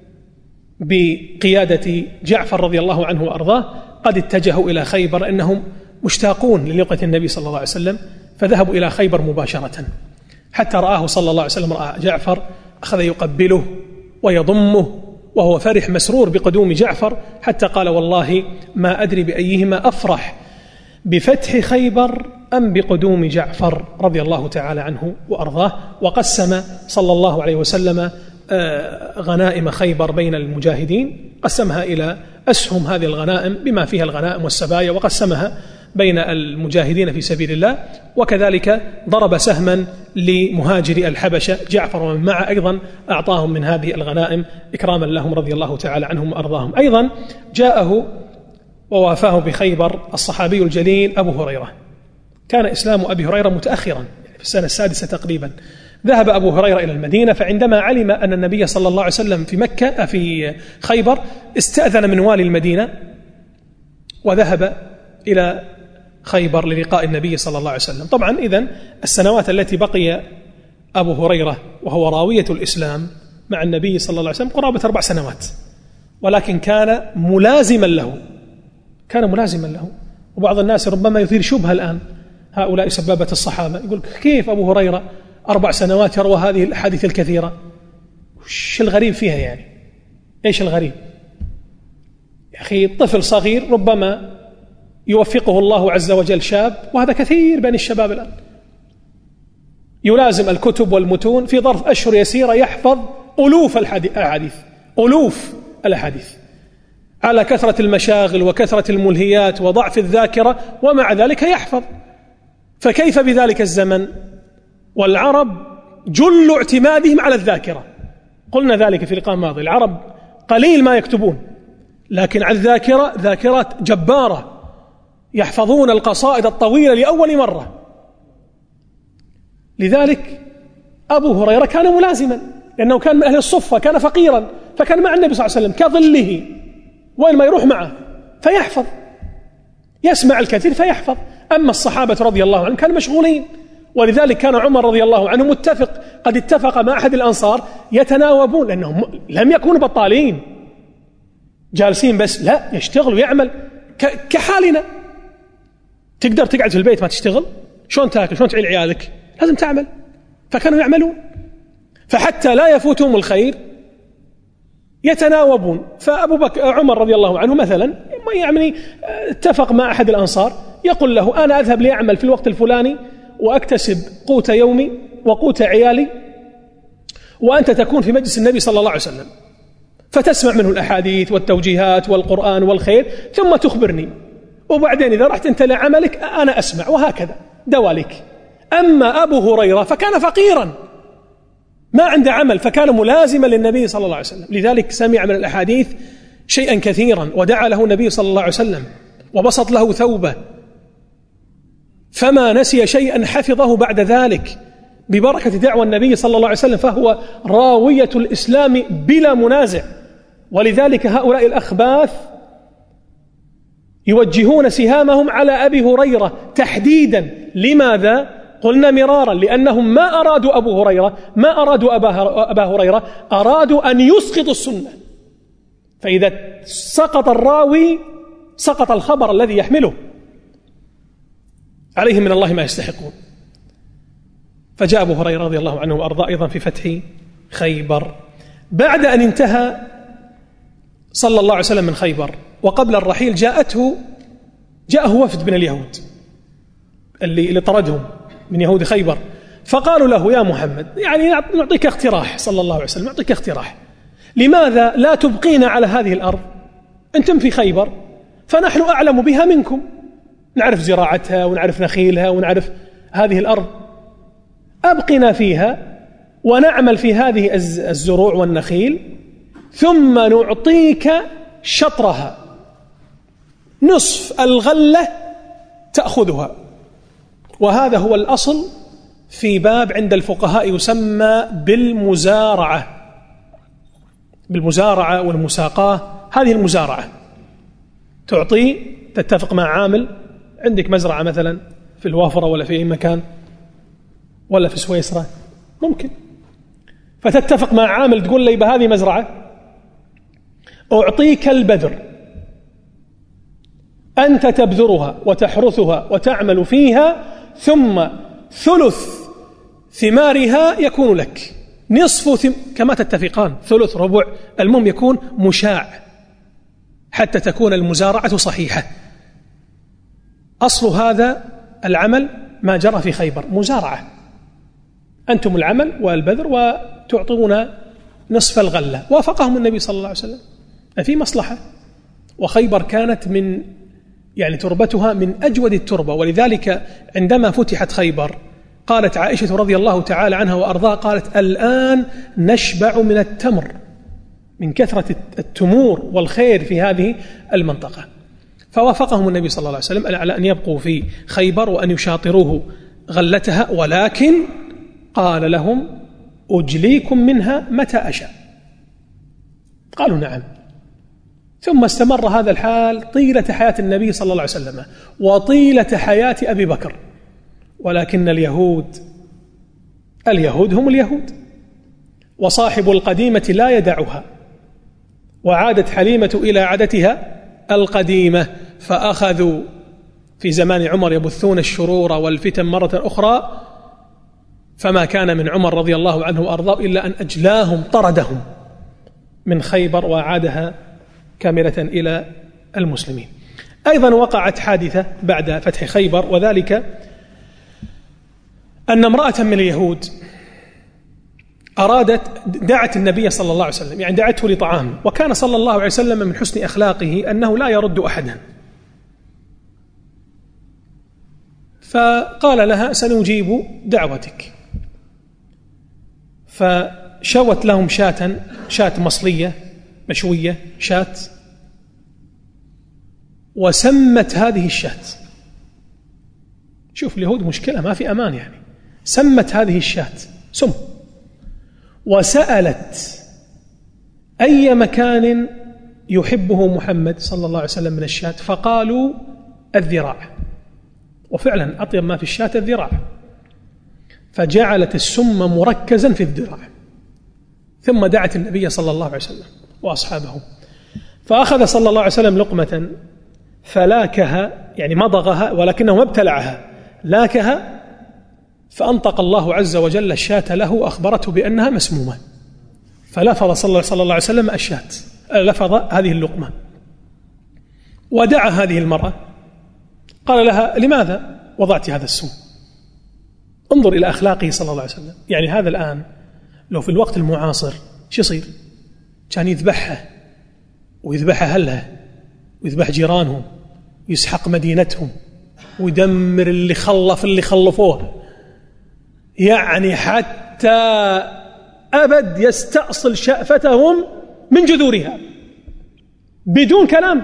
بقيادة جعفر رضي الله عنه وأرضاه قد اتجهوا إلى خيبر، إنهم مشتاقون للقاء النبي صلى الله عليه وسلم، فذهبوا إلى خيبر مباشرة. حتى رآه صلى الله عليه وسلم، رأى جعفر أخذ يقبله ويضمه وهو فرح مسرور بقدوم جعفر، حتى قال: والله ما أدري بأيهما أفرح، بفتح خيبر أم بقدوم جعفر رضي الله تعالى عنه وأرضاه. وقسم صلى الله عليه وسلم غنائم خيبر بين المجاهدين، قسمها إلى أسهم هذه الغنائم بما فيها الغنائم والسبايا، وقسمها بين المجاهدين في سبيل الله. وكذلك ضرب سهما لمهاجري الحبشة جعفر ومن معه، أيضا أعطاهم من هذه الغنائم إكراما لهم رضي الله تعالى عنهم وأرضاهم. أيضا جاءه ووافاه بخيبر الصحابي الجليل أبو هريرة. كان إسلام أبي هريرة متأخرا، في السنة السادسة تقريبا. ذهب أبو هريرة إلى المدينة، فعندما علم أن النبي صلى الله عليه وسلم في مكة في خيبر استأذن من والي المدينة وذهب إلى خيبر للقاء النبي صلى الله عليه وسلم. طبعا إذن السنوات التي بقي أبو هريرة وهو راوية الإسلام مع النبي صلى الله عليه وسلم قرابة أربع سنوات، ولكن كان ملازما له، كان ملازما له. وبعض الناس ربما يثير شبهة الآن، هؤلاء سبابة الصحابة، يقول كيف أبو هريرة أربع سنوات يروى هذه الأحاديث الكثيرة؟ وش الغريب فيها يعني؟ إيش الغريب؟ يا أخي طفل صغير ربما يوفقه الله عز وجل شاب، وهذا كثير بين الشباب الآن، يلازم الكتب والمتون في ظرف أشهر يسيرة يحفظ ألوف الأحاديث، ألوف الأحاديث، على كثرة المشاغل وكثرة الملهيات وضعف الذاكرة، ومع ذلك يحفظ. فكيف بذلك الزمن والعرب جل اعتمادهم على الذاكرة؟ قلنا ذلك في لقاء ماضي، العرب قليل ما يكتبون، لكن على الذاكرة ذاكرات جبارة، يحفظون القصائد الطويلة لأول مرة. لذلك أبو هريرة كان ملازما، لأنه كان من أهل الصفة، كان فقيرا، فكان مع النبي صلى الله عليه وسلم كظله، وين ما يروح معه فيحفظ، يسمع الكثير فيحفظ. أما الصحابة رضي الله عنهم كانوا مشغولين، ولذلك كان عمر رضي الله عنه متفق، قد اتفق مع أحد الأنصار يتناوبون، لأنهم لم يكونوا بطالين جالسين بس، لا، يشتغل ويعمل كحالنا. تقدر تقعد في البيت ما تشتغل؟ شلون تاكل؟ شلون تعين عيالك؟ لازم تعمل. فكانوا يعملون، فحتى لا يفوتهم الخير يتناوبون. فأبو بكر عمر رضي الله عنه مثلا يعني اتفق مع أحد الأنصار، يقول له: أنا أذهب لأعمل في الوقت الفلاني وأكتسب قوت يومي وقوت عيالي، وأنت تكون في مجلس النبي صلى الله عليه وسلم، فتسمع منه الأحاديث والتوجيهات والقرآن والخير، ثم تخبرني، وبعدين إذا رحت أنت لعملك أنا أسمع، وهكذا دواليك. أما أبو هريرة فكان فقيرا ما عنده عمل، فكان ملازما للنبي صلى الله عليه وسلم، لذلك سمع من الأحاديث شيئا كثيرا، ودعا له النبي صلى الله عليه وسلم وبسط له ثوبه، فما نسي شيئا حفظه بعد ذلك ببركة دعوة النبي صلى الله عليه وسلم، فهو راوية الإسلام بلا منازع. ولذلك هؤلاء الأخباث يوجهون سهامهم على أبي هريرة تحديدا. لماذا؟ قلنا مرارا، لأنهم ما أرادوا أبو هريرة، ما أرادوا أبا هريرة، أرادوا أن يسقطوا السنة. فإذا سقط الراوي سقط الخبر الذي يحمله، عليهم من الله ما يستحقون. فجاء أبو هريرة رضي الله عنه وأرضاه أيضا في فتح خيبر بعد أن انتهى صلى الله عليه وسلم من خيبر، وقبل الرحيل جاءته جاءه وفد من اليهود اللي, اللي طردهم من يهود خيبر، فقالوا له: يا محمد، يعني نعطيك اقتراح، صلى الله عليه وسلم نعطيك اقتراح، لماذا لا تبقينا على هذه الأرض؟ أنتم في خيبر فنحن أعلم بها منكم، نعرف زراعتها ونعرف نخيلها ونعرف هذه الأرض، أبقنا فيها ونعمل في هذه الزروع والنخيل، ثم نعطيك شطرها، نصف الغلة تأخذها. وهذا هو الأصل في باب عند الفقهاء يسمى بالمزارعة، بالمزارعة والمساقاة. هذه المزارعة تعطي، تتفق مع عامل، عندك مزرعة مثلا في الوافرة ولا في أي مكان ولا في سويسرا، ممكن فتتفق مع عامل تقول لي بهذه مزرعة أعطيك البذر، أنت تبذرها وتحرثها وتعمل فيها، ثم ثلث ثمارها يكون لك، نصف ثم... كما تتفقان، ثلث ربع، المهم يكون مشاع حتى تكون المزارعة صحيحة. أصل هذا العمل ما جرى في خيبر، مزارعة، أنتم العمل والبذر وتعطون نصف الغلة. وافقهم النبي صلى الله عليه وسلم في مصلحة، وخيبر كانت من يعني تربتها من أجود التربة، ولذلك عندما فتحت خيبر قالت عائشة رضي الله تعالى عنها وأرضاها، قالت الآن نشبع من التمر من كثرة التمور والخير في هذه المنطقة. فوافقهم النبي صلى الله عليه وسلم على أن يبقوا في خيبر وأن يشاطروه غلتها، ولكن قال لهم أجليكم منها متى أشاء. قالوا نعم. ثم استمر هذا الحال طيلة حياة النبي صلى الله عليه وسلم وطيلة حياة أبي بكر، ولكن اليهود اليهود هم اليهود، وصاحب القديمة لا يدعها، وعادت حليمة إلى عادتها القديمة، فأخذوا في زمان عمر يبثون الشرور والفتن مرة أخرى، فما كان من عمر رضي الله عنه وأرضاه إلا أن أجلاهم طردهم من خيبر وعادها كاملة إلى المسلمين. أيضا وقعت حادثة بعد فتح خيبر، وذلك أن امرأة من اليهود أرادت دعت النبي صلى الله عليه وسلم، يعني دعته لطعام، وكان صلى الله عليه وسلم من حسن أخلاقه أنه لا يرد أحدا، فقال لها سنجيب دعوتك. فشوت لهم شاة شاة مصلية مشوية شاة، وسمت هذه الشاة. شوف اليهود مشكلة، ما في أمان، يعني سمت هذه الشاة سم، وسألت أي مكان يحبه محمد صلى الله عليه وسلم من الشاة، فقالوا الذراع، وفعلا أطيب ما في الشاة الذراع، فجعلت السم مركزا في الذراع، ثم دعت النبي صلى الله عليه وسلم وأصحابه، فأخذ صلى الله عليه وسلم لقمة فلاكها، يعني مضغها ولكنه ما ابتلعها، لاكها، فأنطق الله عز وجل الشاة له وأخبرته بأنها مسمومة، فلفظ صلى الله عليه وسلم الشاة، لفظ هذه اللقمة، ودعا هذه المرأة قال لها لماذا وضعت هذا السم؟ انظر إلى أخلاقه صلى الله عليه وسلم. يعني هذا الآن لو في الوقت المعاصر شو يصير؟ كان يذبحها ويذبح أهلها ويذبح جيرانهم ويسحق مدينتهم ويدمر اللي خلف اللي خلفوه، يعني حتى أبد يستأصل شأفتهم من جذورها بدون كلام،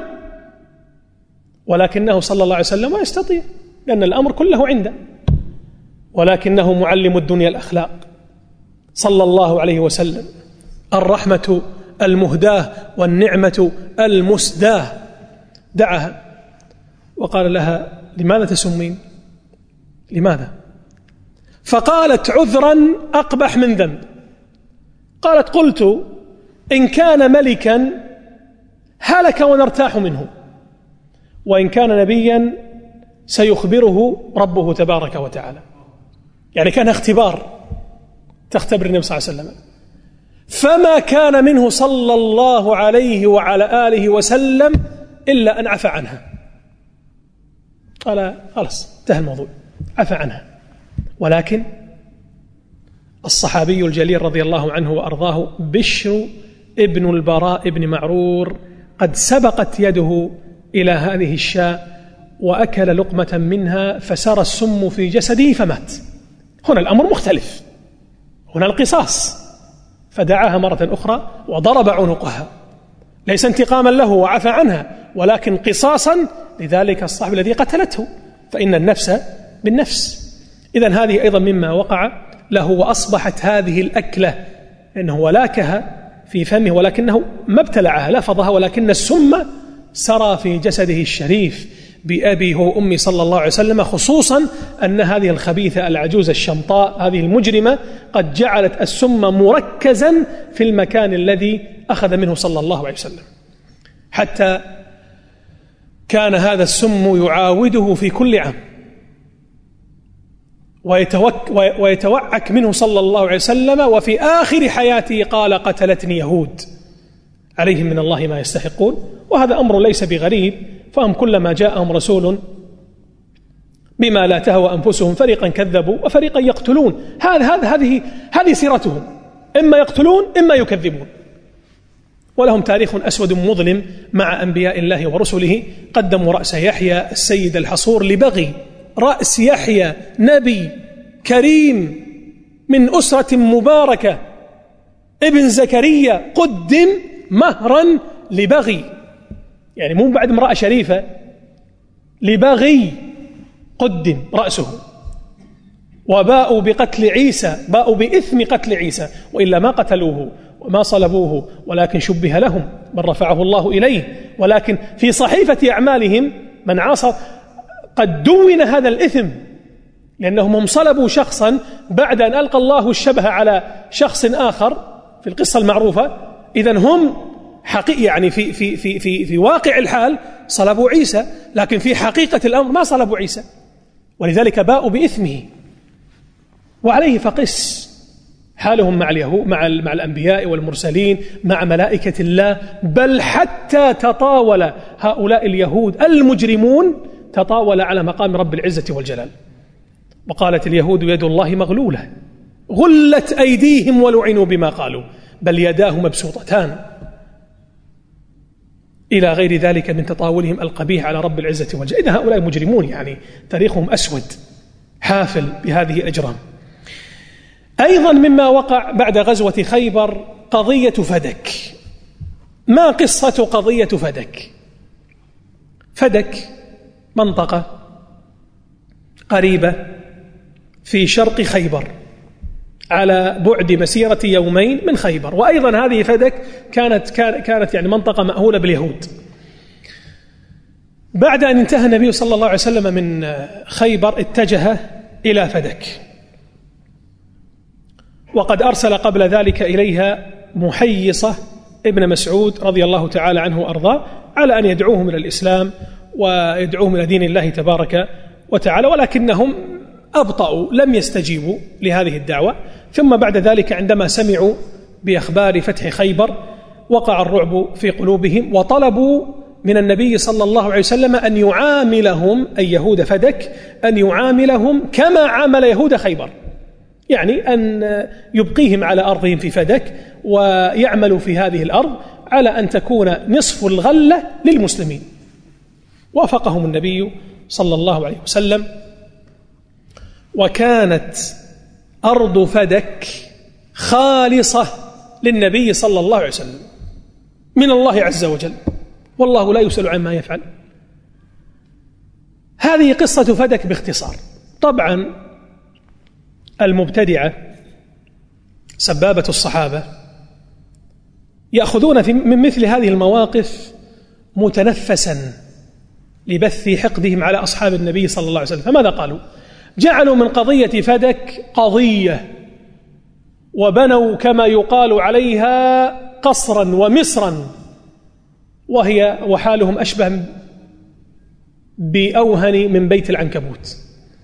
ولكنه صلى الله عليه وسلم ما يستطيع، لأن الأمر كله عنده، ولكنه معلم الدنيا الأخلاق صلى الله عليه وسلم، الرحمة المهداة والنعمة المسداة. دعها وقال لها لماذا تسمين؟ لماذا؟ فقالت عذرا أقبح من ذنب. قالت قلت إن كان ملكا هلك ونرتاح منه، وإن كان نبيا سيخبره ربه تبارك وتعالى. يعني كان اختبار، تختبر النبي صلى الله عليه وسلم، فما كان منه صلى الله عليه وعلى آله وسلم إلا أن عفى عنها. قال خلاص انتهى الموضوع، عفى عنها. ولكن الصحابي الجليل رضي الله عنه وأرضاه بشر ابن البراء ابن معرور قد سبقت يده إلى هذه الشاة وأكل لقمة منها فسرى السم في جسده فمات. هنا الأمر مختلف، هنا القصاص، فدعاها مرة أخرى وضرب عنقها، ليس انتقاما له وعفى عنها، ولكن قصاصا لذلك الصاحب الذي قتلته، فإن النفس بالنفس. إذن هذه أيضا مما وقع له، وأصبحت هذه الأكلة إنه ولاكها في فمه ولكنه ما ابتلعها، لفظها، ولكن السم سرى في جسده الشريف بأبي هو أمي صلى الله عليه وسلم، خصوصا أن هذه الخبيثة العجوز الشمطاء هذه المجرمة قد جعلت السم مركزا في المكان الذي أخذ منه صلى الله عليه وسلم، حتى كان هذا السم يعاوده في كل عام ويتوعك منه صلى الله عليه وسلم، وفي آخر حياته قال: قتلتني يهود عليهم من الله ما يستحقون. وهذا أمر ليس بغريب، فهم كلما جاءهم رسول بما لا تهوى أنفسهم فريقا كذبوا وفريقا يقتلون. هذا هذا هذه هذه سيرتهم، إما يقتلون إما يكذبون، ولهم تاريخ أسود مظلم مع أنبياء الله ورسله. قدموا رأس يحيى السيد الحصور لبغي، رأس يحيى نبي كريم من أسرة مباركة ابن زكريا قدم مهرا لبغي، يعني مو بعد امرأة شريفة، لبغي قدم رأسه. وباءوا بقتل عيسى، باءوا بإثم قتل عيسى، وإلا ما قتلوه وما صلبوه ولكن شبه لهم، بل رفعه الله إليه. ولكن في صحيفة أعمالهم من عاصر قد دون هذا الإثم، لأنهم هم صلبوا شخصا بعد أن ألقى الله الشبه على شخص آخر في القصة المعروفة. إذن هم حقيقي يعني في, في, في, في, في واقع الحال صلبوا عيسى، لكن في حقيقة الأمر ما صلبوا عيسى، ولذلك باءوا بإثمه. وعليه فقس حالهم مع اليهود، مع, مع الأنبياء والمرسلين، مع ملائكة الله، بل حتى تطاول هؤلاء اليهود المجرمون تطاول على مقام رب العزة والجلال. وقالت اليهود يد الله مغلولة غلت أيديهم ولعنوا بما قالوا بل يداه مبسوطتان، إلى غير ذلك من تطاولهم القبيح على رب العزة والجلال. إذا هؤلاء مجرمون يعني تاريخهم أسود حافل بهذه الأجرام. أيضا مما وقع بعد غزوة خيبر قضية فدك. ما قصة قضية فدك؟ فدك منطقة قريبة في شرق خيبر على بعد مسيرة يومين من خيبر، وأيضا هذه فدك كانت كانت يعني منطقة مأهولة باليهود. بعد أن انتهى النبي صلى الله عليه وسلم من خيبر اتجه إلى فدك، وقد أرسل قبل ذلك إليها محيصة ابن مسعود رضي الله تعالى عنه وأرضاه على أن يدعوهم إلى الإسلام ويدعوهم إلى دين الله تبارك وتعالى، ولكنهم أبطأوا لم يستجيبوا لهذه الدعوة. ثم بعد ذلك عندما سمعوا بأخبار فتح خيبر وقع الرعب في قلوبهم، وطلبوا من النبي صلى الله عليه وسلم أن يعاملهم أي يهود فدك أن يعاملهم كما عامل يهود خيبر، يعني أن يبقيهم على أرضهم في فدك ويعملوا في هذه الأرض على أن تكون نصف الغلة للمسلمين. وافقهم النبي صلى الله عليه وسلم، وكانت أرض فدك خالصة للنبي صلى الله عليه وسلم من الله عز وجل، والله لا يسأل عما يفعل. هذه قصة فدك باختصار. طبعا المبتدعة سبابة الصحابة يأخذون في من مثل هذه المواقف متنفسا لبث حقدهم على أصحاب النبي صلى الله عليه وسلم. فماذا قالوا؟ جعلوا من قضية فدك قضية، وبنوا كما يقال عليها قصرا ومصرا، وهي وحالهم أشبه بأوهن من بيت العنكبوت.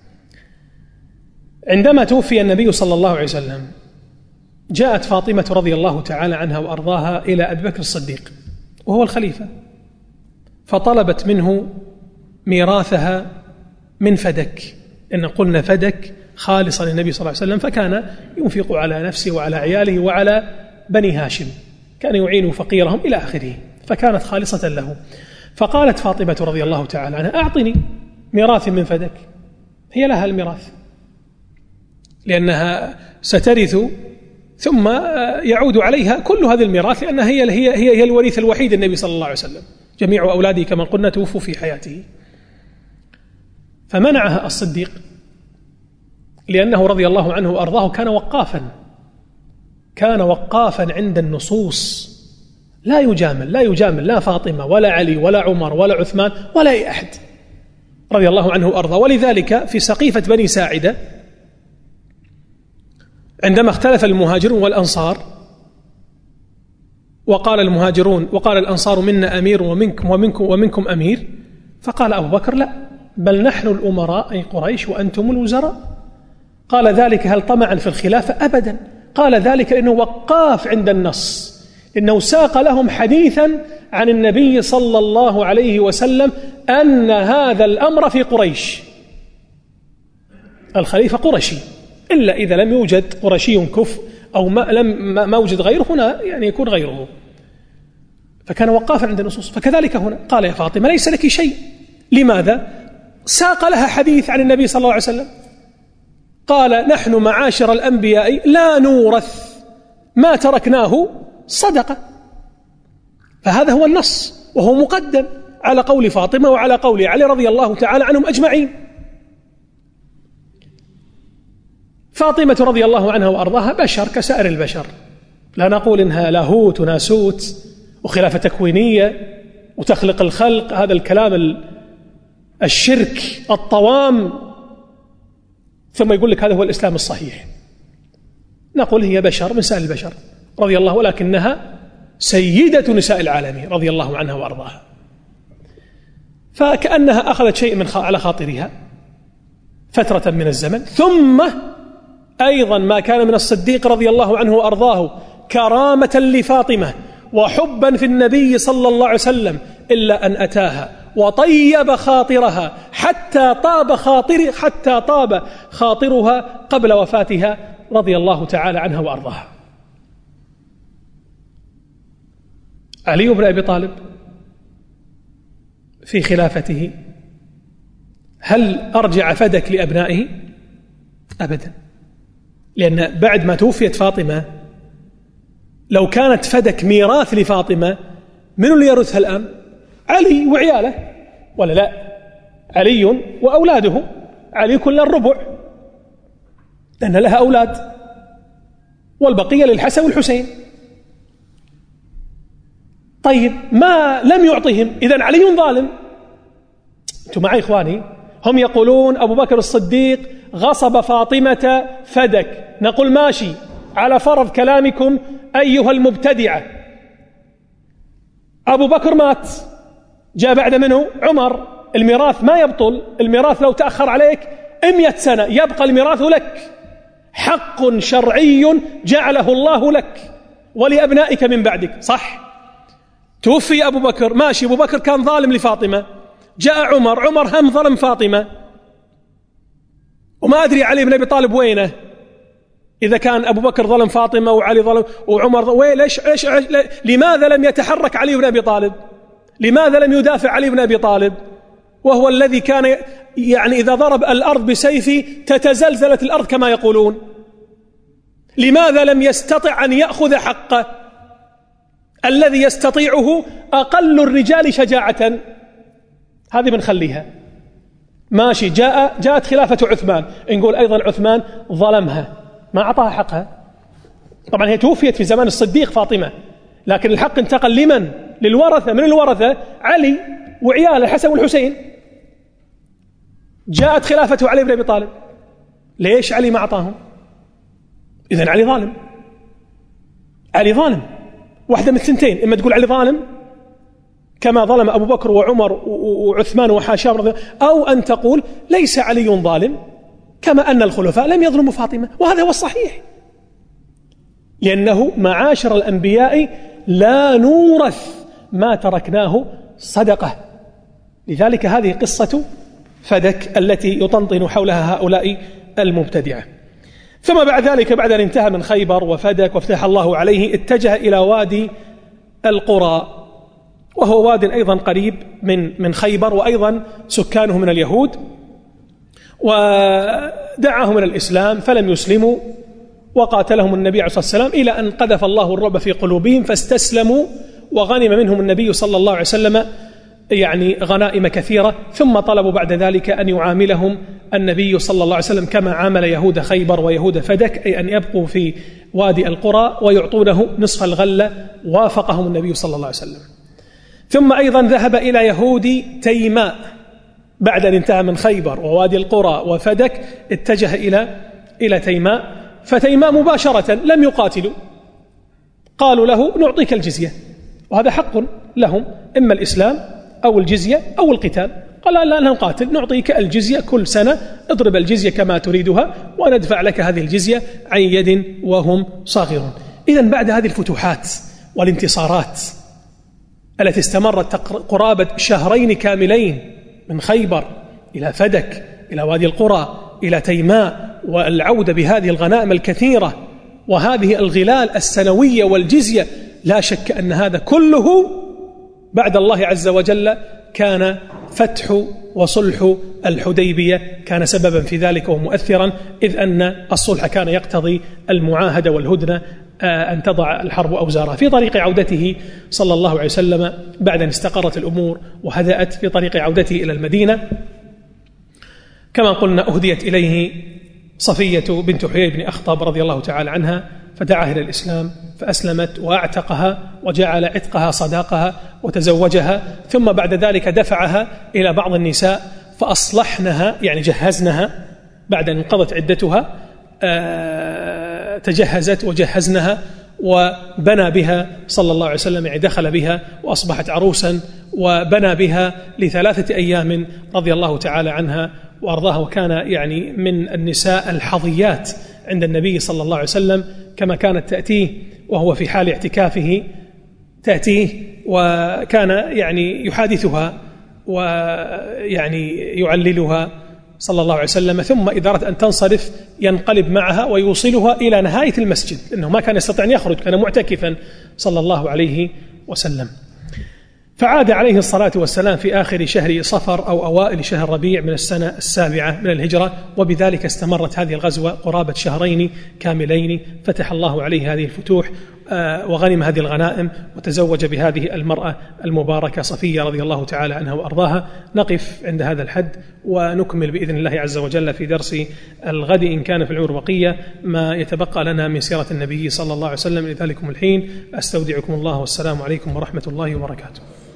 عندما توفي النبي صلى الله عليه وسلم جاءت فاطمة رضي الله تعالى عنها وأرضاها إلى أبي بكر الصديق وهو الخليفة، فطلبت منه ميراثها من فدك، إن قلنا فدك خالصا للنبي صلى الله عليه وسلم، فكان ينفق على نفسه وعلى عياله وعلى بني هاشم، كان يعين فقيرهم إلى آخره، فكانت خالصة له. فقالت فاطمة رضي الله تعالى عنها أعطني ميراث من فدك، هي لها الميراث لأنها سترث ثم يعود عليها كل هذا الميراث، لأنها هي هي هي, هي الوريث الوحيد النبي صلى الله عليه وسلم، جميع أولاده كما قلنا توفوا في حياته. فمنعها الصديق لأنه رضي الله عنه وأرضاه كان وقافا كان وقافا عند النصوص، لا يجامل لا يجامل لا فاطمة ولا علي ولا عمر ولا عثمان ولا أي أحد، رضي الله عنه وأرضاه. ولذلك في سقيفة بني ساعدة عندما اختلف المهاجرون والأنصار وقال المهاجرون وقال الأنصار منا أمير ومنكم ومنكم ومنكم أمير، فقال أبو بكر لا، بل نحن الأمراء أي قريش وأنتم الوزراء. قال ذلك هل طمعا في الخلافة؟ أبدا. قال ذلك لأنه وقاف عند النص، إنه ساق لهم حديثا عن النبي صلى الله عليه وسلم أن هذا الأمر في قريش، الخليفة قرشي، إلا إذا لم يوجد قرشي كف أو ما لم ما وجد غيره، هنا يعني يكون غيره، فكان وقافا عند النصوص. فكذلك هنا قال يا فاطمة ليس لك شيء. لماذا؟ ساق لها حديث عن النبي صلى الله عليه وسلم قال نحن معاشر الأنبياء لا نورث ما تركناه صدقة، فهذا هو النص، وهو مقدم على قول فاطمة وعلى قول علي رضي الله تعالى عنهم أجمعين. فاطمة رضي الله عنها وأرضاها بشر كسائر البشر، لا نقول إنها لاهوت وناسوت وخلافة تكوينية وتخلق الخلق، هذا الكلام الشرك الطوام، ثم يقول لك هذا هو الإسلام الصحيح. نقول هي بشر من سائر البشر رضي الله، ولكنها سيدة نساء العالمين رضي الله عنها وأرضاها، فكأنها أخذت شيء من على خاطرها فترة من الزمن. ثم أيضا ما كان من الصديق رضي الله عنه وأرضاه كرامة لفاطمة وحبا في النبي صلى الله عليه وسلم، إلا أن أتاها وطيب خاطرها حتى طاب خاطر حتى طاب خاطرها قبل وفاتها رضي الله تعالى عنها وأرضاها. علي بن أبي طالب في خلافته هل أرجع فدك لأبنائه؟ أبدا، لأن بعد ما توفيت فاطمة لو كانت فدك ميراث لفاطمة من اللي يرثها الآن؟ علي وعياله، ولا لا؟ علي وأولاده، علي كل الربع لأن لها أولاد، والبقية للحسن والحسين. طيب ما لم يعطهم، إذن علي ظالم. أنتم معي إخواني؟ هم يقولون أبو بكر الصديق غصب فاطمة فدك، نقول ماشي على فرض كلامكم أيها المبتدعة. أبو بكر مات، جاء بعد منه عمر، الميراث ما يبطل، الميراث لو تأخر عليك مئة سنة يبقى الميراث لك، حق شرعي جعله الله لك ولأبنائك من بعدك، صح؟ توفي أبو بكر، ماشي، أبو بكر كان ظالم لفاطمة، جاء عمر، عمر هم ظلم فاطمة، وما أدري علي بن أبي طالب وينه إذا كان أبو بكر ظلم فاطمة وعلي ظلم وعمر وين، ليش ليش لماذا لم يتحرك علي بن أبي طالب؟ لماذا لم يدافع علي بن أبي طالب وهو الذي كان يعني إذا ضرب الأرض بسيفه تتزلزلت الأرض كما يقولون؟ لماذا لم يستطع أن يأخذ حقه الذي يستطيعه أقل الرجال شجاعة؟ هذه بنخليها ماشي. جاء جاءت خلافة عثمان، نقول أيضا عثمان ظلمها، ما أعطاها حقها. طبعا هي توفيت في زمان الصديق فاطمة، لكن الحق انتقل لمن؟ للورثة. من الورثة؟ علي وعياله الحسن والحسين. جاءت خلافة علي بن أبي طالب، ليش علي ما أعطاهم؟ إذن علي ظالم، علي ظالم. واحدة من الثنتين، إما تقول علي ظالم كما ظلم أبو بكر وعمر وعثمان وحاشا، أو أن تقول ليس علي ظالم كما أن الخلفاء لم يظلموا فاطمة، وهذا هو الصحيح، لأنه معاشر الأنبياء لا نورث ما تركناه صدقة. لذلك هذه قصة فدك التي يطنطن حولها هؤلاء المبتدعة. ثم بعد ذلك بعد أن انتهى من خيبر وفدك وافتح الله عليه، اتجه إلى وادي القرى، وهو واد أيضا قريب من من خيبر، وأيضا سكانه من اليهود، ودعاهم إلى الإسلام فلم يسلموا، وقاتلهم النبي عليه الصلاة والسلام إلى أن قذف الله الرعب في قلوبهم فاستسلموا، وغنم منهم النبي صلى الله عليه وسلم يعني غنائم كثيرة. ثم طلبوا بعد ذلك أن يعاملهم النبي صلى الله عليه وسلم كما عامل يهود خيبر ويهود فدك، أي أن يبقوا في وادي القرى ويعطونه نصف الغلة، وافقهم النبي صلى الله عليه وسلم. ثم أيضا ذهب إلى يهود تيماء، بعد أن انتهى من خيبر ووادي القرى وفدك اتجه إلى إلى تيماء، فتيماء مباشرة لم يقاتلوا، قالوا له نعطيك الجزية، وهذا حق لهم، إما الإسلام أو الجزية أو القتال. قال لا لا نقاتل، نعطيك الجزية كل سنة، اضرب الجزية كما تريدها وندفع لك هذه الجزية عن يد وهم صاغرون. إذن بعد هذه الفتوحات والانتصارات التي استمرت قرابة شهرين كاملين من خيبر إلى فدك إلى وادي القرى إلى تيماء، والعودة بهذه الغنائم الكثيرة وهذه الغلال السنوية والجزية، لا شك أن هذا كله بعد الله عز وجل كان فتح وصلح الحديبية كان سببا في ذلك ومؤثرا، إذ أن الصلح كان يقتضي المعاهدة والهدنة، أن تضع الحرب أوزارها. في طريق عودته صلى الله عليه وسلم بعد أن استقرت الأمور وهدأت، في طريق عودته إلى المدينة كما قلنا أهديت إليه صفية بنت حيي بن أخطب رضي الله تعالى عنها، فدعاها إلى الإسلام فأسلمت وأعتقها وجعل عتقها صداقها وتزوجها، ثم بعد ذلك دفعها إلى بعض النساء فأصلحنها، يعني جهزنها بعد أن انقضت عدتها، آه تجهزت وجهزنها وبنى بها صلى الله عليه وسلم، يعني دخل بها وأصبحت عروسا، وبنى بها لثلاثة أيام رضي الله تعالى عنها وأرضاها، وكان يعني من النساء الحظيات عند النبي صلى الله عليه وسلم، كما كانت تأتيه وهو في حال اعتكافه، تأتيه وكان يعني يحادثها ويعني يعللها صلى الله عليه وسلم، ثم إذا أردت أن تنصرف ينقلب معها ويوصلها إلى نهاية المسجد، لأنه ما كان يستطيع أن يخرج، كان معتكفا صلى الله عليه وسلم. فعاد عليه الصلاة والسلام في آخر شهر صفر أو أوائل شهر ربيع من السنة السابعة من الهجرة، وبذلك استمرت هذه الغزوة قرابة شهرين كاملين، فتح الله عليه هذه الفتوح وغنم هذه الغنائم وتزوج بهذه المرأة المباركة صفية رضي الله تعالى عنها وأرضاها. نقف عند هذا الحد ونكمل بإذن الله عز وجل في درس الغد إن كان في العمر بقية ما يتبقى لنا من سيرة النبي صلى الله عليه وسلم. لذلكم الحين أستودعكم الله، والسلام عليكم ورحمة الله وبركاته.